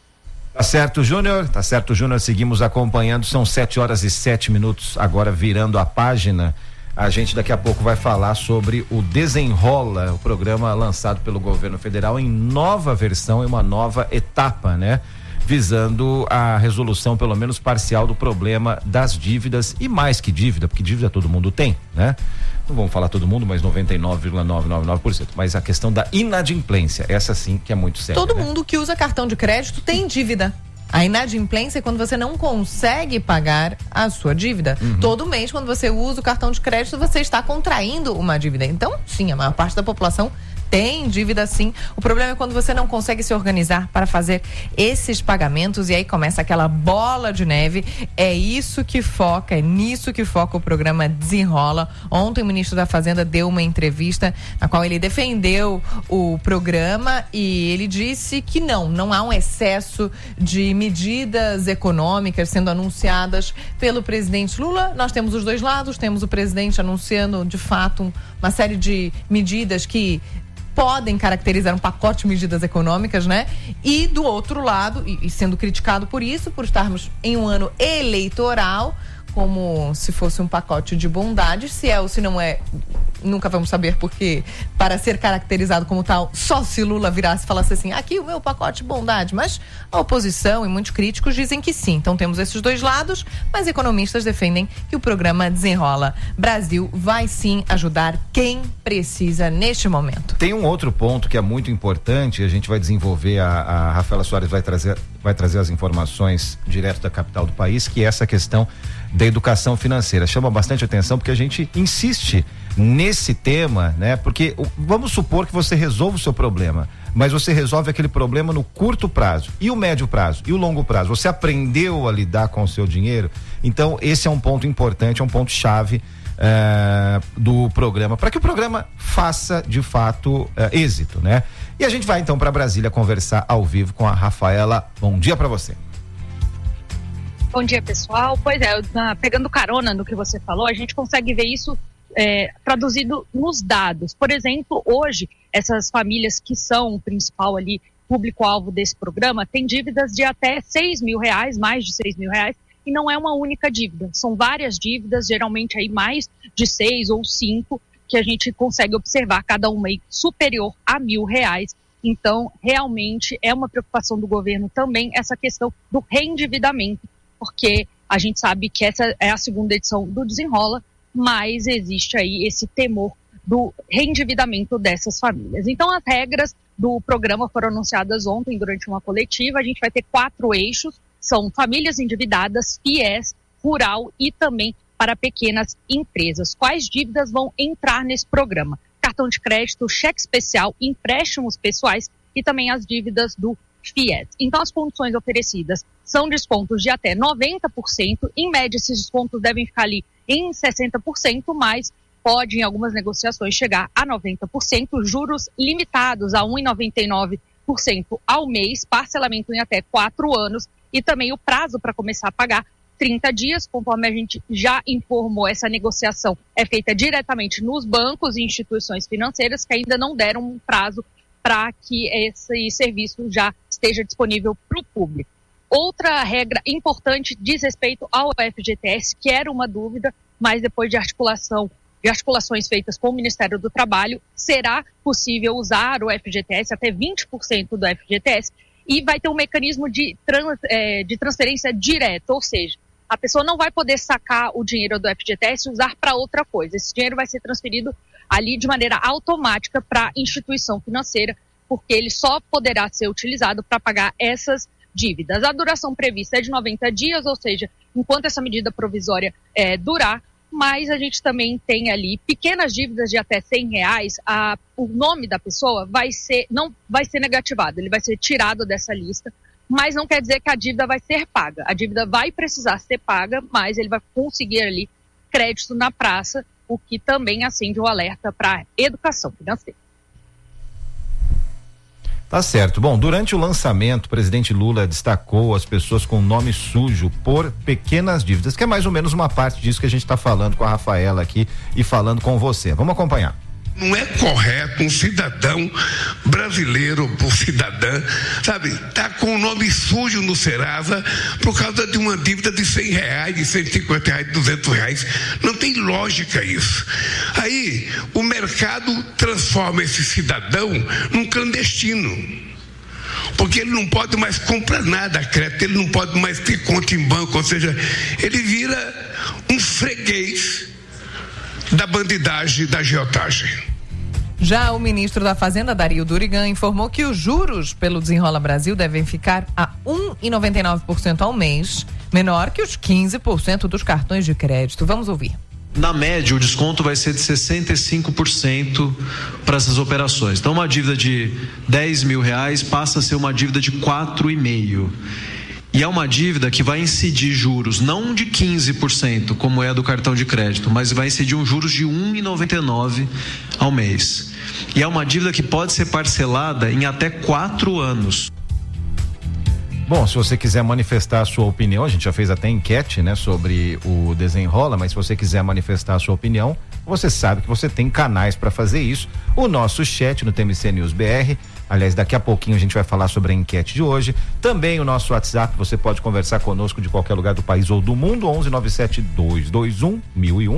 Tá certo, Júnior. Tá certo, Júnior. Seguimos acompanhando. São 7:07. Agora virando a página. A gente daqui a pouco vai falar sobre o Desenrola, o programa lançado pelo governo federal em nova versão, em uma nova etapa, né? Visando a resolução, pelo menos parcial, do problema das dívidas e mais que dívida, porque dívida todo mundo tem, né? Não vamos falar todo mundo, mas 99,999%. Mas a questão da inadimplência, essa sim que é muito séria. Todo mundo que usa cartão de crédito tem dívida. A inadimplência é quando você não consegue pagar a sua dívida. Todo mês, quando você usa o cartão de crédito, você está contraindo uma dívida. Então, sim, a maior parte da população tem dívida sim. O problema é quando você não consegue se organizar para fazer esses pagamentos e aí começa aquela bola de neve. É isso que foca, é nisso que foca o programa Desenrola. Ontem o ministro da Fazenda deu uma entrevista na qual ele defendeu o programa e ele disse que não há um excesso de medidas econômicas sendo anunciadas pelo presidente Lula. Nós temos os 2 lados, temos o presidente anunciando de fato uma série de medidas que podem caracterizar um pacote de medidas econômicas, né? E do outro lado, e sendo criticado por isso, por estarmos em um ano eleitoral, como se fosse um pacote de bondade. Se é ou se não é, nunca vamos saber, porque para ser caracterizado como tal, só se Lula virasse e falasse assim, aqui o meu pacote de bondade. Mas a oposição e muitos críticos dizem que sim. Então temos esses dois lados, mas economistas defendem que o programa Desenrola Brasil vai sim ajudar quem precisa neste momento. Tem um outro ponto que é muito importante, a gente vai desenvolver, a Rafaela Soares vai trazer as informações direto da capital do país, que é essa questão da educação financeira. Chama bastante atenção porque a gente insiste nesse tema, né? Porque vamos supor que você resolva o seu problema, mas você resolve aquele problema no curto prazo, e o médio prazo, e o longo prazo. Você aprendeu a lidar com o seu dinheiro? Então esse é um ponto importante, é um ponto chave do programa, para que o programa faça de fato êxito, né? E a gente vai então para Brasília conversar ao vivo com a Rafaela. Bom dia para você. Bom dia, pessoal. Pois é, pegando carona no que você falou, a gente consegue ver isso traduzido nos dados. Por exemplo, hoje, essas famílias que são o principal ali, público-alvo desse programa, têm dívidas de até R$6.000, mais de R$6.000, e não é uma única dívida. São várias dívidas, geralmente aí mais de 6 ou 5, que a gente consegue observar, cada uma aí superior a R$1.000. Então, realmente é uma preocupação do governo também essa questão do reendividamento, porque a gente sabe que essa é a segunda edição do Desenrola, mas existe aí esse temor do reendividamento dessas famílias. Então, as regras do programa foram anunciadas ontem durante uma coletiva. A gente vai ter 4 eixos, são famílias endividadas, FIES, rural e também para pequenas empresas. Quais dívidas vão entrar nesse programa? Cartão de crédito, cheque especial, empréstimos pessoais e também as dívidas do FIES. Então, as condições oferecidas são descontos de até 90%. Em média, esses descontos devem ficar ali em 60%, mas pode, em algumas negociações, chegar a 90%. Juros limitados a 1,99% ao mês, parcelamento em até 4 anos e também o prazo para começar a pagar 30 dias, conforme a gente já informou, essa negociação é feita diretamente nos bancos e instituições financeiras que ainda não deram um prazo para que esse serviço já esteja disponível para o público. Outra regra importante diz respeito ao FGTS, que era uma dúvida, mas depois de articulações feitas com o Ministério do Trabalho, será possível usar o FGTS, até 20% do FGTS, e vai ter um mecanismo de transferência direta, ou seja, a pessoa não vai poder sacar o dinheiro do FGTS e usar para outra coisa. Esse dinheiro vai ser transferido ali de maneira automática para a instituição financeira, porque ele só poderá ser utilizado para pagar essas dívidas. A duração prevista é de 90 dias, ou seja, enquanto essa medida provisória durar, mas a gente também tem ali pequenas dívidas de até R$100, o nome da pessoa não vai ser negativado, ele vai ser tirado dessa lista, mas não quer dizer que a dívida vai ser paga. A dívida vai precisar ser paga, mas ele vai conseguir ali crédito na praça, o que também acende o alerta para a educação financeira. Tá certo. Bom, durante o lançamento, o presidente Lula destacou as pessoas com nome sujo por pequenas dívidas, que é mais ou menos uma parte disso que a gente está falando com a Rafaela aqui e falando com você. Vamos acompanhar. Não é correto um cidadão brasileiro ou cidadã, sabe, tá com o nome sujo no Serasa por causa de uma dívida de R$100, de R$150, de R$200. Não tem lógica isso. Aí o mercado transforma esse cidadão num clandestino, porque ele não pode mais comprar nada a crédito, ele não pode mais ter conta em banco, ou seja, ele vira um freguês da bandidagem, da agiotagem. Já o ministro da Fazenda, Dario Durigan, informou que os juros pelo Desenrola Brasil devem ficar a 1,99% ao mês, menor que os 15% dos cartões de crédito. Vamos ouvir. Na média, o desconto vai ser de 65% para essas operações. Então, uma dívida de R$10.000 passa a ser uma dívida de 4,5%. E é uma dívida que vai incidir juros não de 15%, como é a do cartão de crédito, mas vai incidir um juros de 1,99% ao mês. E é uma dívida que pode ser parcelada em até 4 anos. Bom, se você quiser manifestar a sua opinião, a gente já fez até enquete, né, sobre o Desenrola, mas se você quiser manifestar a sua opinião, você sabe que você tem canais para fazer isso. O nosso chat no TMC News BR. Aliás, daqui a pouquinho a gente vai falar sobre a enquete de hoje. Também o nosso WhatsApp, você pode conversar conosco de qualquer lugar do país ou do mundo, 1197-221-1001,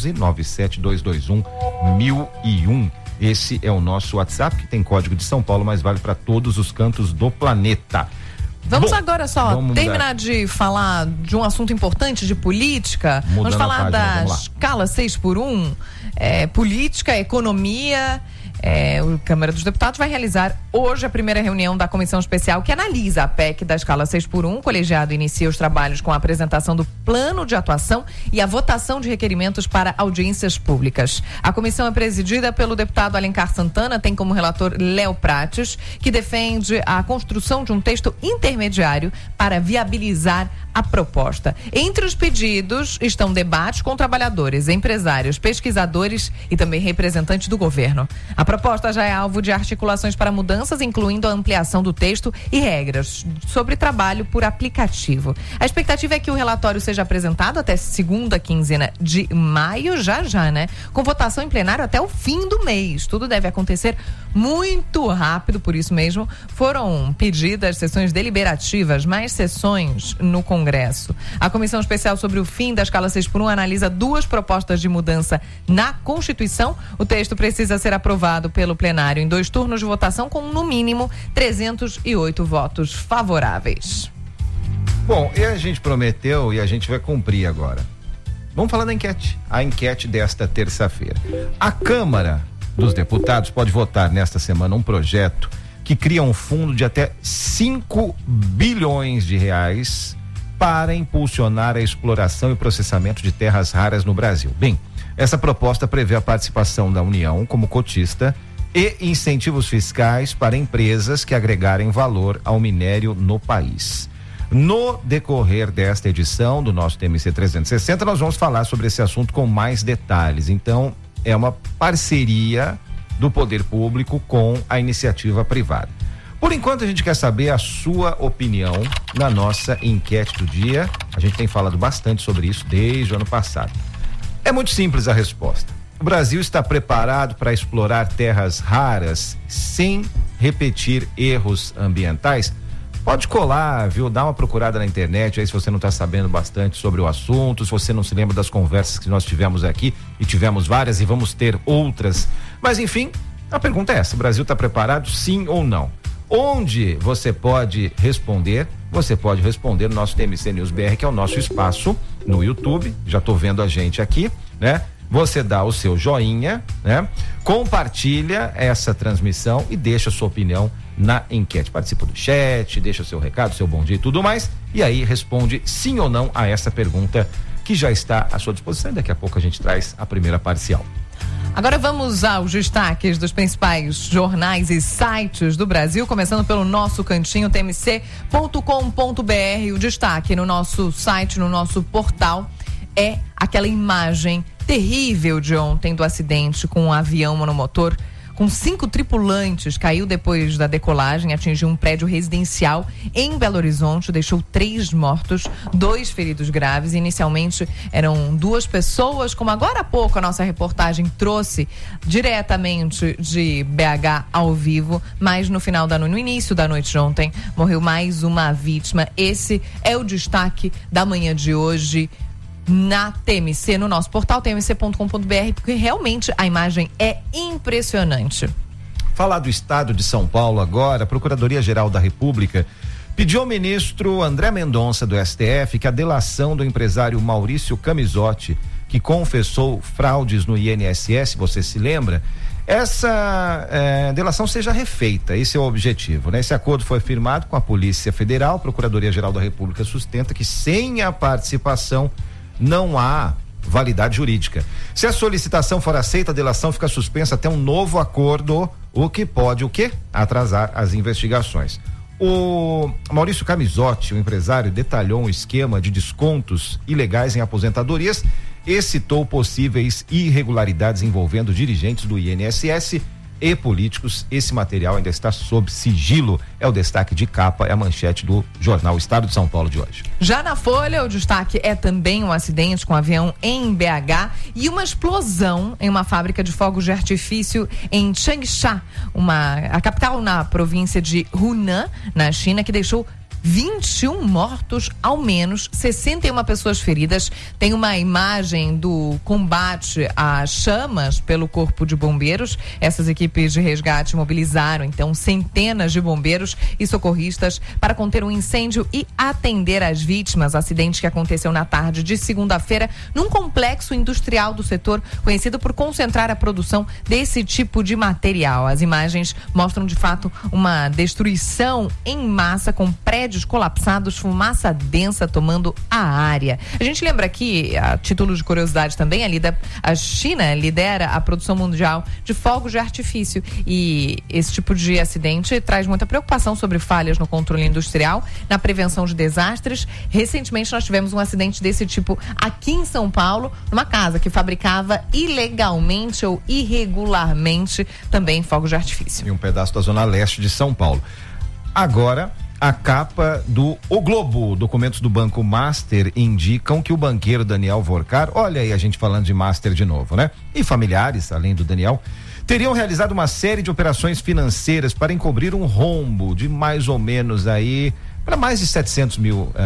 1197-221-1001. Esse é o nosso WhatsApp, que tem código de São Paulo, mas vale para todos os cantos do planeta. Vamos agora só terminar de falar de um assunto importante de política. Vamos falar da escala 6x1, política, economia. O Câmara dos Deputados vai realizar hoje a primeira reunião da comissão especial que analisa a PEC da escala 6x1. O colegiado inicia os trabalhos com a apresentação do plano de atuação e a votação de requerimentos para audiências públicas. A comissão é presidida pelo deputado Alencar Santana, tem como relator Léo Prates, que defende a construção de um texto intermediário para viabilizar a proposta. Entre os pedidos estão debates com trabalhadores, empresários, pesquisadores e também representantes do governo. A proposta já é alvo de articulações para mudanças, incluindo a ampliação do texto e regras sobre trabalho por aplicativo. A expectativa é que o relatório seja apresentado até segunda quinzena de maio, já, né? Com votação em plenário até o fim do mês. Tudo deve acontecer muito rápido, por isso mesmo foram pedidas sessões deliberativas, mais sessões no Congresso. A Comissão Especial sobre o fim da escala 6x1 analisa 2 propostas de mudança na Constituição. O texto precisa ser aprovado pelo plenário em 2 turnos de votação com, no mínimo, 308 votos favoráveis. Bom, e a gente prometeu e a gente vai cumprir agora. Vamos falar da enquete. A enquete desta terça-feira. A Câmara dos Deputados pode votar nesta semana um projeto que cria um fundo de até 5 bilhões de reais para impulsionar a exploração e processamento de terras raras no Brasil. Bem, essa proposta prevê a participação da União como cotista e incentivos fiscais para empresas que agregarem valor ao minério no país. No decorrer desta edição do nosso TMC 360, nós vamos falar sobre esse assunto com mais detalhes. Então, é uma parceria do poder público com a iniciativa privada. Por enquanto, a gente quer saber a sua opinião na nossa enquete do dia. A gente tem falado bastante sobre isso desde o ano passado. É muito simples a resposta. O Brasil está preparado para explorar terras raras sem repetir erros ambientais? Pode colar, viu? Dá uma procurada na internet aí se você não está sabendo bastante sobre o assunto, se você não se lembra das conversas que nós tivemos aqui, e tivemos várias e vamos ter outras. Mas enfim, a pergunta é essa: o Brasil está preparado, sim ou não? Onde você pode responder? Você pode responder no nosso TMC News BR, que é o nosso espaço no YouTube. Já estou vendo a gente aqui, né? Você dá o seu joinha, né? Compartilha essa transmissão e deixa a sua opinião na enquete. Participa do chat, deixa o seu recado, seu bom dia e tudo mais. E aí responde sim ou não a essa pergunta que já está à sua disposição. E daqui a pouco a gente traz a primeira parcial. Agora vamos aos destaques dos principais jornais e sites do Brasil, começando pelo nosso cantinho tmc.com.br. O destaque no nosso site, no nosso portal, é aquela imagem terrível de ontem do acidente com um avião monomotor com 5 tripulantes. Caiu depois da decolagem, atingiu um prédio residencial em Belo Horizonte, deixou 3 mortos, 2 feridos graves. Inicialmente eram 2 pessoas, como agora há pouco a nossa reportagem trouxe diretamente de BH ao vivo, mas no início da noite de ontem, morreu mais uma vítima. Esse é o destaque da manhã de hoje na TMC, no nosso portal tmc.com.br, porque realmente a imagem é impressionante. Falar do estado de São Paulo agora, a Procuradoria-Geral da República pediu ao ministro André Mendonça do STF que a delação do empresário Maurício Camizotti, que confessou fraudes no INSS, você se lembra? Essa delação seja refeita, esse é o objetivo, né? Esse acordo foi firmado com a Polícia Federal. A Procuradoria-Geral da República sustenta que sem a participação não há validade jurídica. Se a solicitação for aceita, a delação fica suspensa até um novo acordo, o que pode atrasar as investigações. O Maurício Camizotti, o empresário, detalhou um esquema de descontos ilegais em aposentadorias e citou possíveis irregularidades envolvendo dirigentes do INSS, e políticos. Esse material ainda está sob sigilo. É o destaque de capa, é a manchete do jornal Estado de São Paulo de hoje. Já na Folha, o destaque é também um acidente com um avião em BH e uma explosão em uma fábrica de fogos de artifício em Changsha, a capital na província de Hunan, na China, que deixou 21 mortos, ao menos 61 pessoas feridas. Tem uma imagem do combate às chamas pelo Corpo de Bombeiros. Essas equipes de resgate mobilizaram então centenas de bombeiros e socorristas para conter um incêndio e atender as vítimas. Acidente que aconteceu na tarde de segunda-feira num complexo industrial do setor, conhecido por concentrar a produção desse tipo de material. As imagens mostram de fato uma destruição em massa com prédios colapsados, fumaça densa tomando a área. A gente lembra aqui, a título de curiosidade também, a China lidera a produção mundial de fogos de artifício e esse tipo de acidente traz muita preocupação sobre falhas no controle industrial, na prevenção de desastres. Recentemente nós tivemos um acidente desse tipo aqui em São Paulo, numa casa que fabricava ilegalmente ou irregularmente também fogos de artifício. Em um pedaço da zona leste de São Paulo. Agora, a capa do O Globo. Documentos do Banco Master indicam que o banqueiro Daniel Vorcar, olha aí a gente falando de Master de novo, né? E familiares, além do Daniel, teriam realizado uma série de operações financeiras para encobrir um rombo de mais ou menos aí, para mais de 700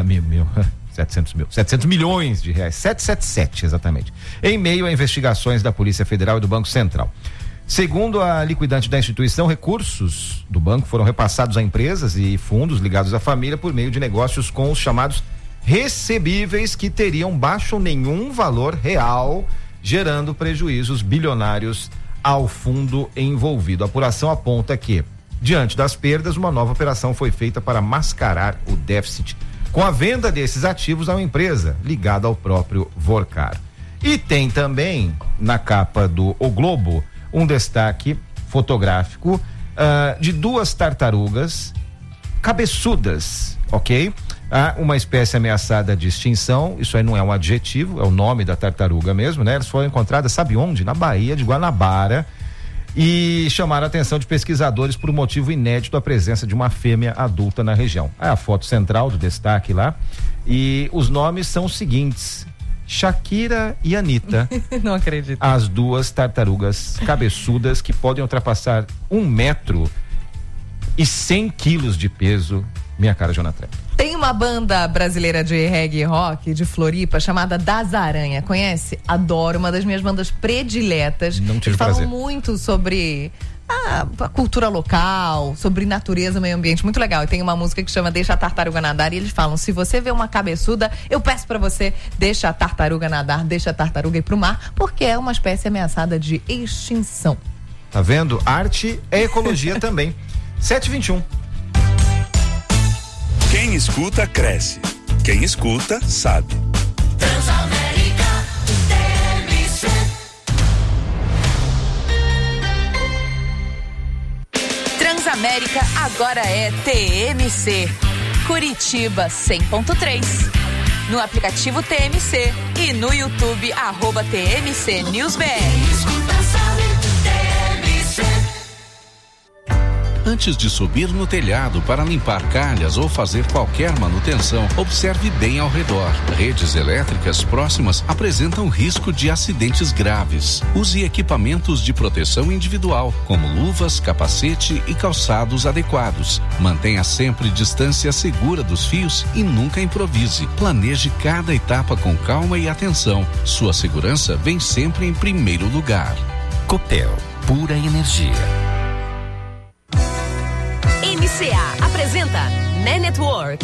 milhões de reais, 777 exatamente, em meio a investigações da Polícia Federal e do Banco Central. Segundo a liquidante da instituição, recursos do banco foram repassados a empresas e fundos ligados à família por meio de negócios com os chamados recebíveis, que teriam baixo ou nenhum valor real, gerando prejuízos bilionários ao fundo envolvido. A apuração aponta que, diante das perdas, uma nova operação foi feita para mascarar o déficit com a venda desses ativos a uma empresa ligada ao próprio Vorcar. E tem também, na capa do O Globo, um destaque fotográfico de duas tartarugas cabeçudas, ok? Uma espécie ameaçada de extinção. Isso aí não é um adjetivo, é o nome da tartaruga mesmo, né? Elas foram encontradas, sabe onde? Na Baía de Guanabara, e chamaram a atenção de pesquisadores por um motivo inédito, a presença de uma fêmea adulta na região. A foto central do destaque lá, e os nomes são os seguintes: Shakira e Anitta. Não acredito. As duas tartarugas cabeçudas que podem ultrapassar 1 metro e 100 quilos de peso. Minha cara, Jonathan. Tem uma banda brasileira de reggae rock de Floripa chamada Das Aranha. Conhece? Adoro, uma das minhas bandas prediletas. Não tive Eles prazer. falam muito sobre a cultura local, sobre natureza, meio ambiente, muito legal. E tem uma música que chama Deixa a Tartaruga Nadar, e eles falam: se você vê uma cabeçuda, eu peço pra você, deixa a tartaruga nadar, deixa a tartaruga ir pro mar, porque é uma espécie ameaçada de extinção. Tá vendo? Arte é ecologia também. 7h21. Quem escuta, cresce. Quem escuta, sabe. Transamérica agora é TMC. Curitiba 100.3. No aplicativo TMC e no YouTube @TMC News BR. Antes de subir no telhado para limpar calhas ou fazer qualquer manutenção, observe bem ao redor. Redes elétricas próximas apresentam risco de acidentes graves. Use equipamentos de proteção individual, como luvas, capacete e calçados adequados. Mantenha sempre distância segura dos fios e nunca improvise. Planeje cada etapa com calma e atenção. Sua segurança vem sempre em primeiro lugar. Copel, pura energia. MCA apresenta Network.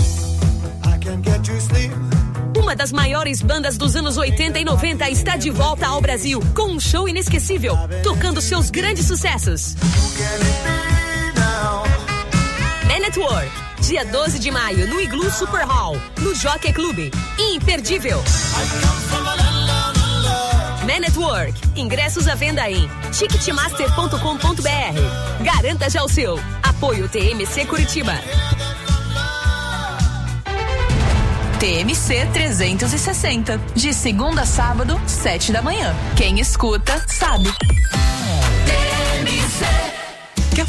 Uma das maiores bandas dos anos 80 e 90 está de volta ao Brasil com um show inesquecível, tocando seus grandes sucessos. Network, dia 12 de maio no Igloo Super Hall, no Jockey Club. Imperdível. Network, ingressos à venda em ticketmaster.com.br. Garanta já o seu. Apoio TMC Curitiba. TMC 360, de segunda a sábado, 7 da manhã. Quem escuta, sabe. TMC.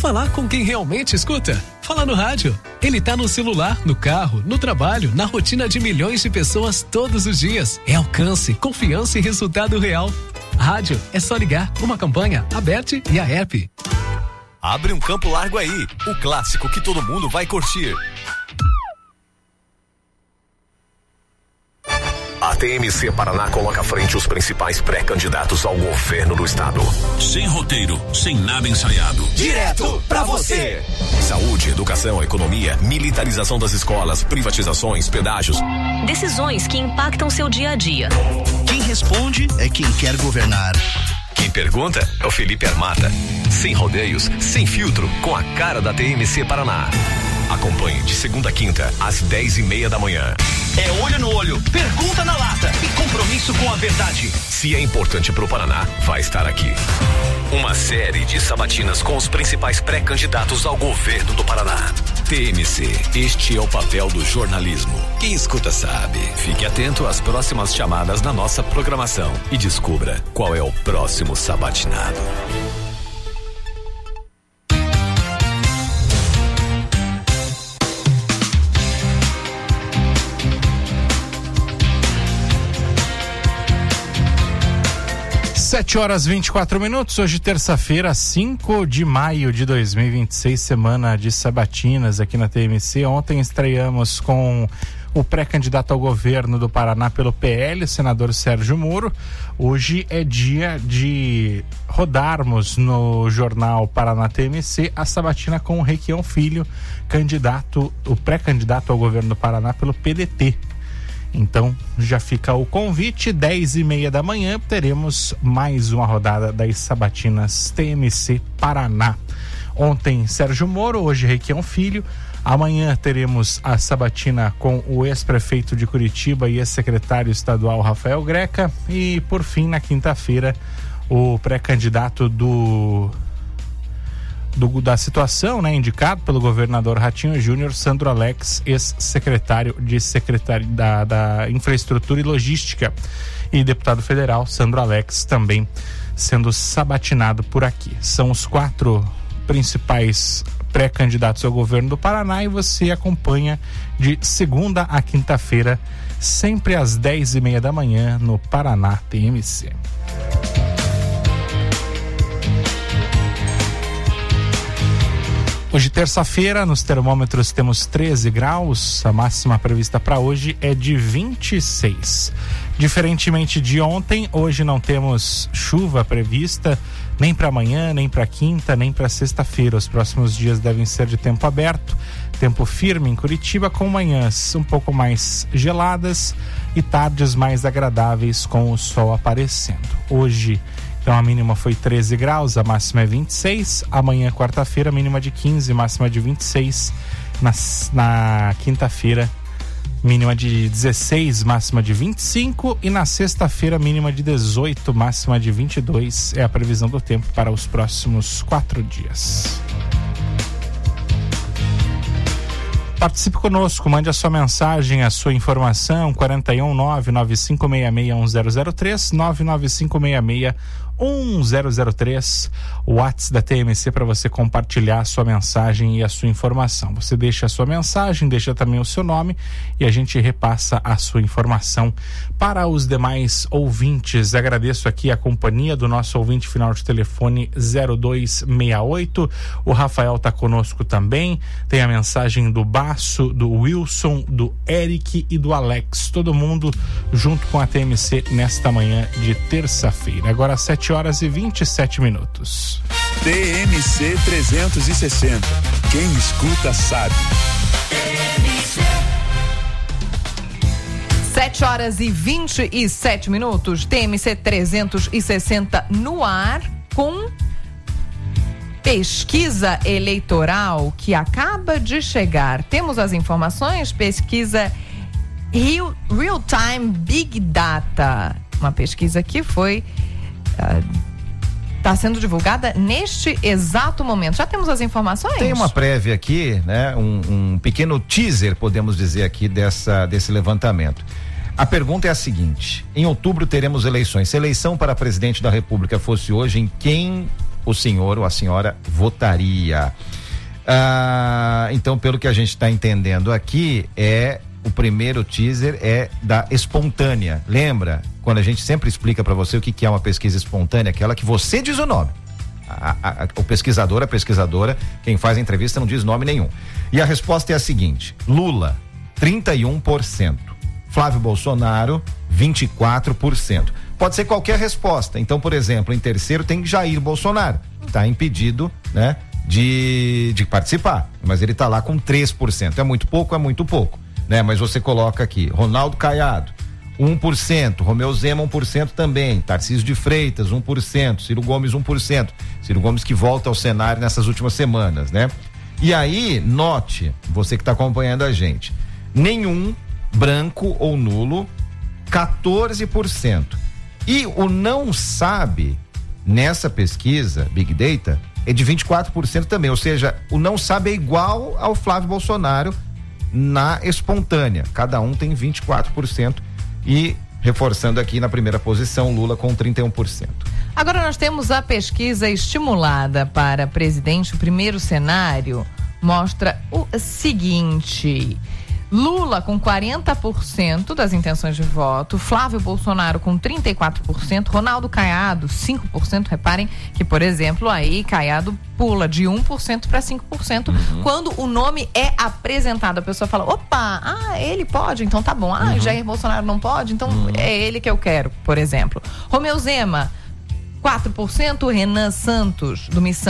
Falar com quem realmente escuta? Fala no rádio. Ele tá no celular, no carro, no trabalho, na rotina de milhões de pessoas todos os dias. É alcance, confiança e resultado real. Rádio é só ligar. Uma campanha, a Bet e a app. Abre um campo largo aí. O clássico que todo mundo vai curtir. A TMC Paraná coloca à frente os principais pré-candidatos ao governo do estado. Sem roteiro, sem nada ensaiado. Direto pra você. Saúde, educação, economia, militarização das escolas, privatizações, pedágios. Decisões que impactam seu dia a dia. Quem responde é quem quer governar. Quem pergunta é o Felipe Armata. Sem rodeios, sem filtro, com a cara da TMC Paraná. Acompanhe de segunda a quinta, às 10:30 da manhã. É olho no olho, pergunta na lata e compromisso com a verdade. Se é importante pro Paraná, vai estar aqui. Uma série de sabatinas com os principais pré-candidatos ao governo do Paraná. TMC, este é o papel do jornalismo. Quem escuta sabe. Fique atento às próximas chamadas na nossa programação e descubra qual é o próximo sabatinado. Sete horas 24 minutos, hoje terça-feira, 5 de maio de 2026, semana de sabatinas aqui na TMC. Ontem estreamos com o pré-candidato ao governo do Paraná pelo PL, o senador Sérgio Moro. Hoje é dia de rodarmos no jornal Paraná TMC a sabatina com o Requião Filho, o pré-candidato ao governo do Paraná pelo PDT. Então já fica o convite, 10:30 da manhã teremos mais uma rodada das sabatinas TMC Paraná. Ontem Sérgio Moro, hoje Requião Filho. Amanhã teremos a sabatina com o ex-prefeito de Curitiba e ex-secretário estadual Rafael Greca. E por fim, na quinta-feira, o pré-candidato da situação, né, indicado pelo governador Ratinho Júnior, Sandro Alex, ex-secretário da Infraestrutura e Logística, e deputado federal Sandro Alex também sendo sabatinado por aqui. São os 4 principais pré-candidatos ao governo do Paraná e você acompanha de segunda a quinta-feira, sempre às 10:30 da manhã no Paraná TMC. Hoje, terça-feira, nos termômetros temos 13 graus, a máxima prevista para hoje é de 26. Diferentemente de ontem, hoje não temos chuva prevista, nem para amanhã, nem para quinta, nem para sexta-feira. Os próximos dias devem ser de tempo aberto, tempo firme em Curitiba, com manhãs um pouco mais geladas e tardes mais agradáveis com o sol aparecendo. Hoje, então, a mínima foi 13 graus, a máxima é 26. Amanhã, quarta-feira, mínima de 15, máxima de 26. Na quinta-feira, mínima de 16, máxima de 25. E na sexta-feira, mínima de 18, máxima de 22. É a previsão do tempo para os próximos 4 dias. Participe conosco, mande a sua mensagem, a sua informação, 41 995661003, 995661003, o WhatsApp da TMC para você compartilhar a sua mensagem e a sua informação. Você deixa a sua mensagem, deixa também o seu nome e a gente repassa a sua informação para os demais ouvintes. Agradeço aqui a companhia do nosso ouvinte final de telefone 0268. O Rafael está conosco também. Tem a mensagem do Baço, do Wilson, do Eric e do Alex. Todo mundo junto com a TMC nesta manhã de terça-feira. Agora 7 horas e 27 minutos. TMC 360. Quem escuta sabe. 7 horas e 27 minutos. TMC 360 no ar com pesquisa eleitoral que acaba de chegar. Temos as informações, pesquisa Real Time Big Data. Uma pesquisa que foi está sendo divulgada neste exato momento. Já temos as informações? Tem uma prévia aqui, né? Um pequeno teaser, podemos dizer aqui, desse levantamento. A pergunta é a seguinte: em outubro teremos eleições. Se a eleição para presidente da República fosse hoje, em quem o senhor ou a senhora votaria. Então, pelo que a gente está entendendo aqui, o primeiro teaser é da espontânea. Lembra? Quando a gente sempre explica para você o que é uma pesquisa espontânea, aquela que você diz o nome. O pesquisador, a pesquisadora, quem faz a entrevista não diz nome nenhum. E a resposta é a seguinte: Lula, 31%. Flávio Bolsonaro, 24%. Pode ser qualquer resposta. Então, por exemplo, em terceiro tem Jair Bolsonaro, que está impedido, né, de participar. Mas ele está lá com 3%. É muito pouco, né? Mas você coloca aqui, Ronaldo Caiado, 1%, Romeu Zema 1% também, Tarcísio de Freitas 1%, Ciro Gomes 1%, Ciro Gomes que volta ao cenário nessas últimas semanas, né? E aí, note, você que está acompanhando a gente, nenhum, branco ou nulo, 14%. E o não sabe, nessa pesquisa, Big Data, é de 24% também, ou seja, o não sabe é igual ao Flávio Bolsonaro na espontânea, cada um tem 24%. E reforçando aqui na primeira posição, Lula com 31%. Agora nós temos a pesquisa estimulada para presidente. O primeiro cenário mostra o seguinte: Lula com 40% das intenções de voto, Flávio Bolsonaro com 34%, Ronaldo Caiado 5%. Reparem que, por exemplo, aí Caiado pula de 1% para 5%. Quando o nome é apresentado, a pessoa fala: opa, ele pode, então tá bom. Jair Bolsonaro não pode, então é ele que eu quero, por exemplo. Romeu Zema, 4%, Renan Santos, do Missão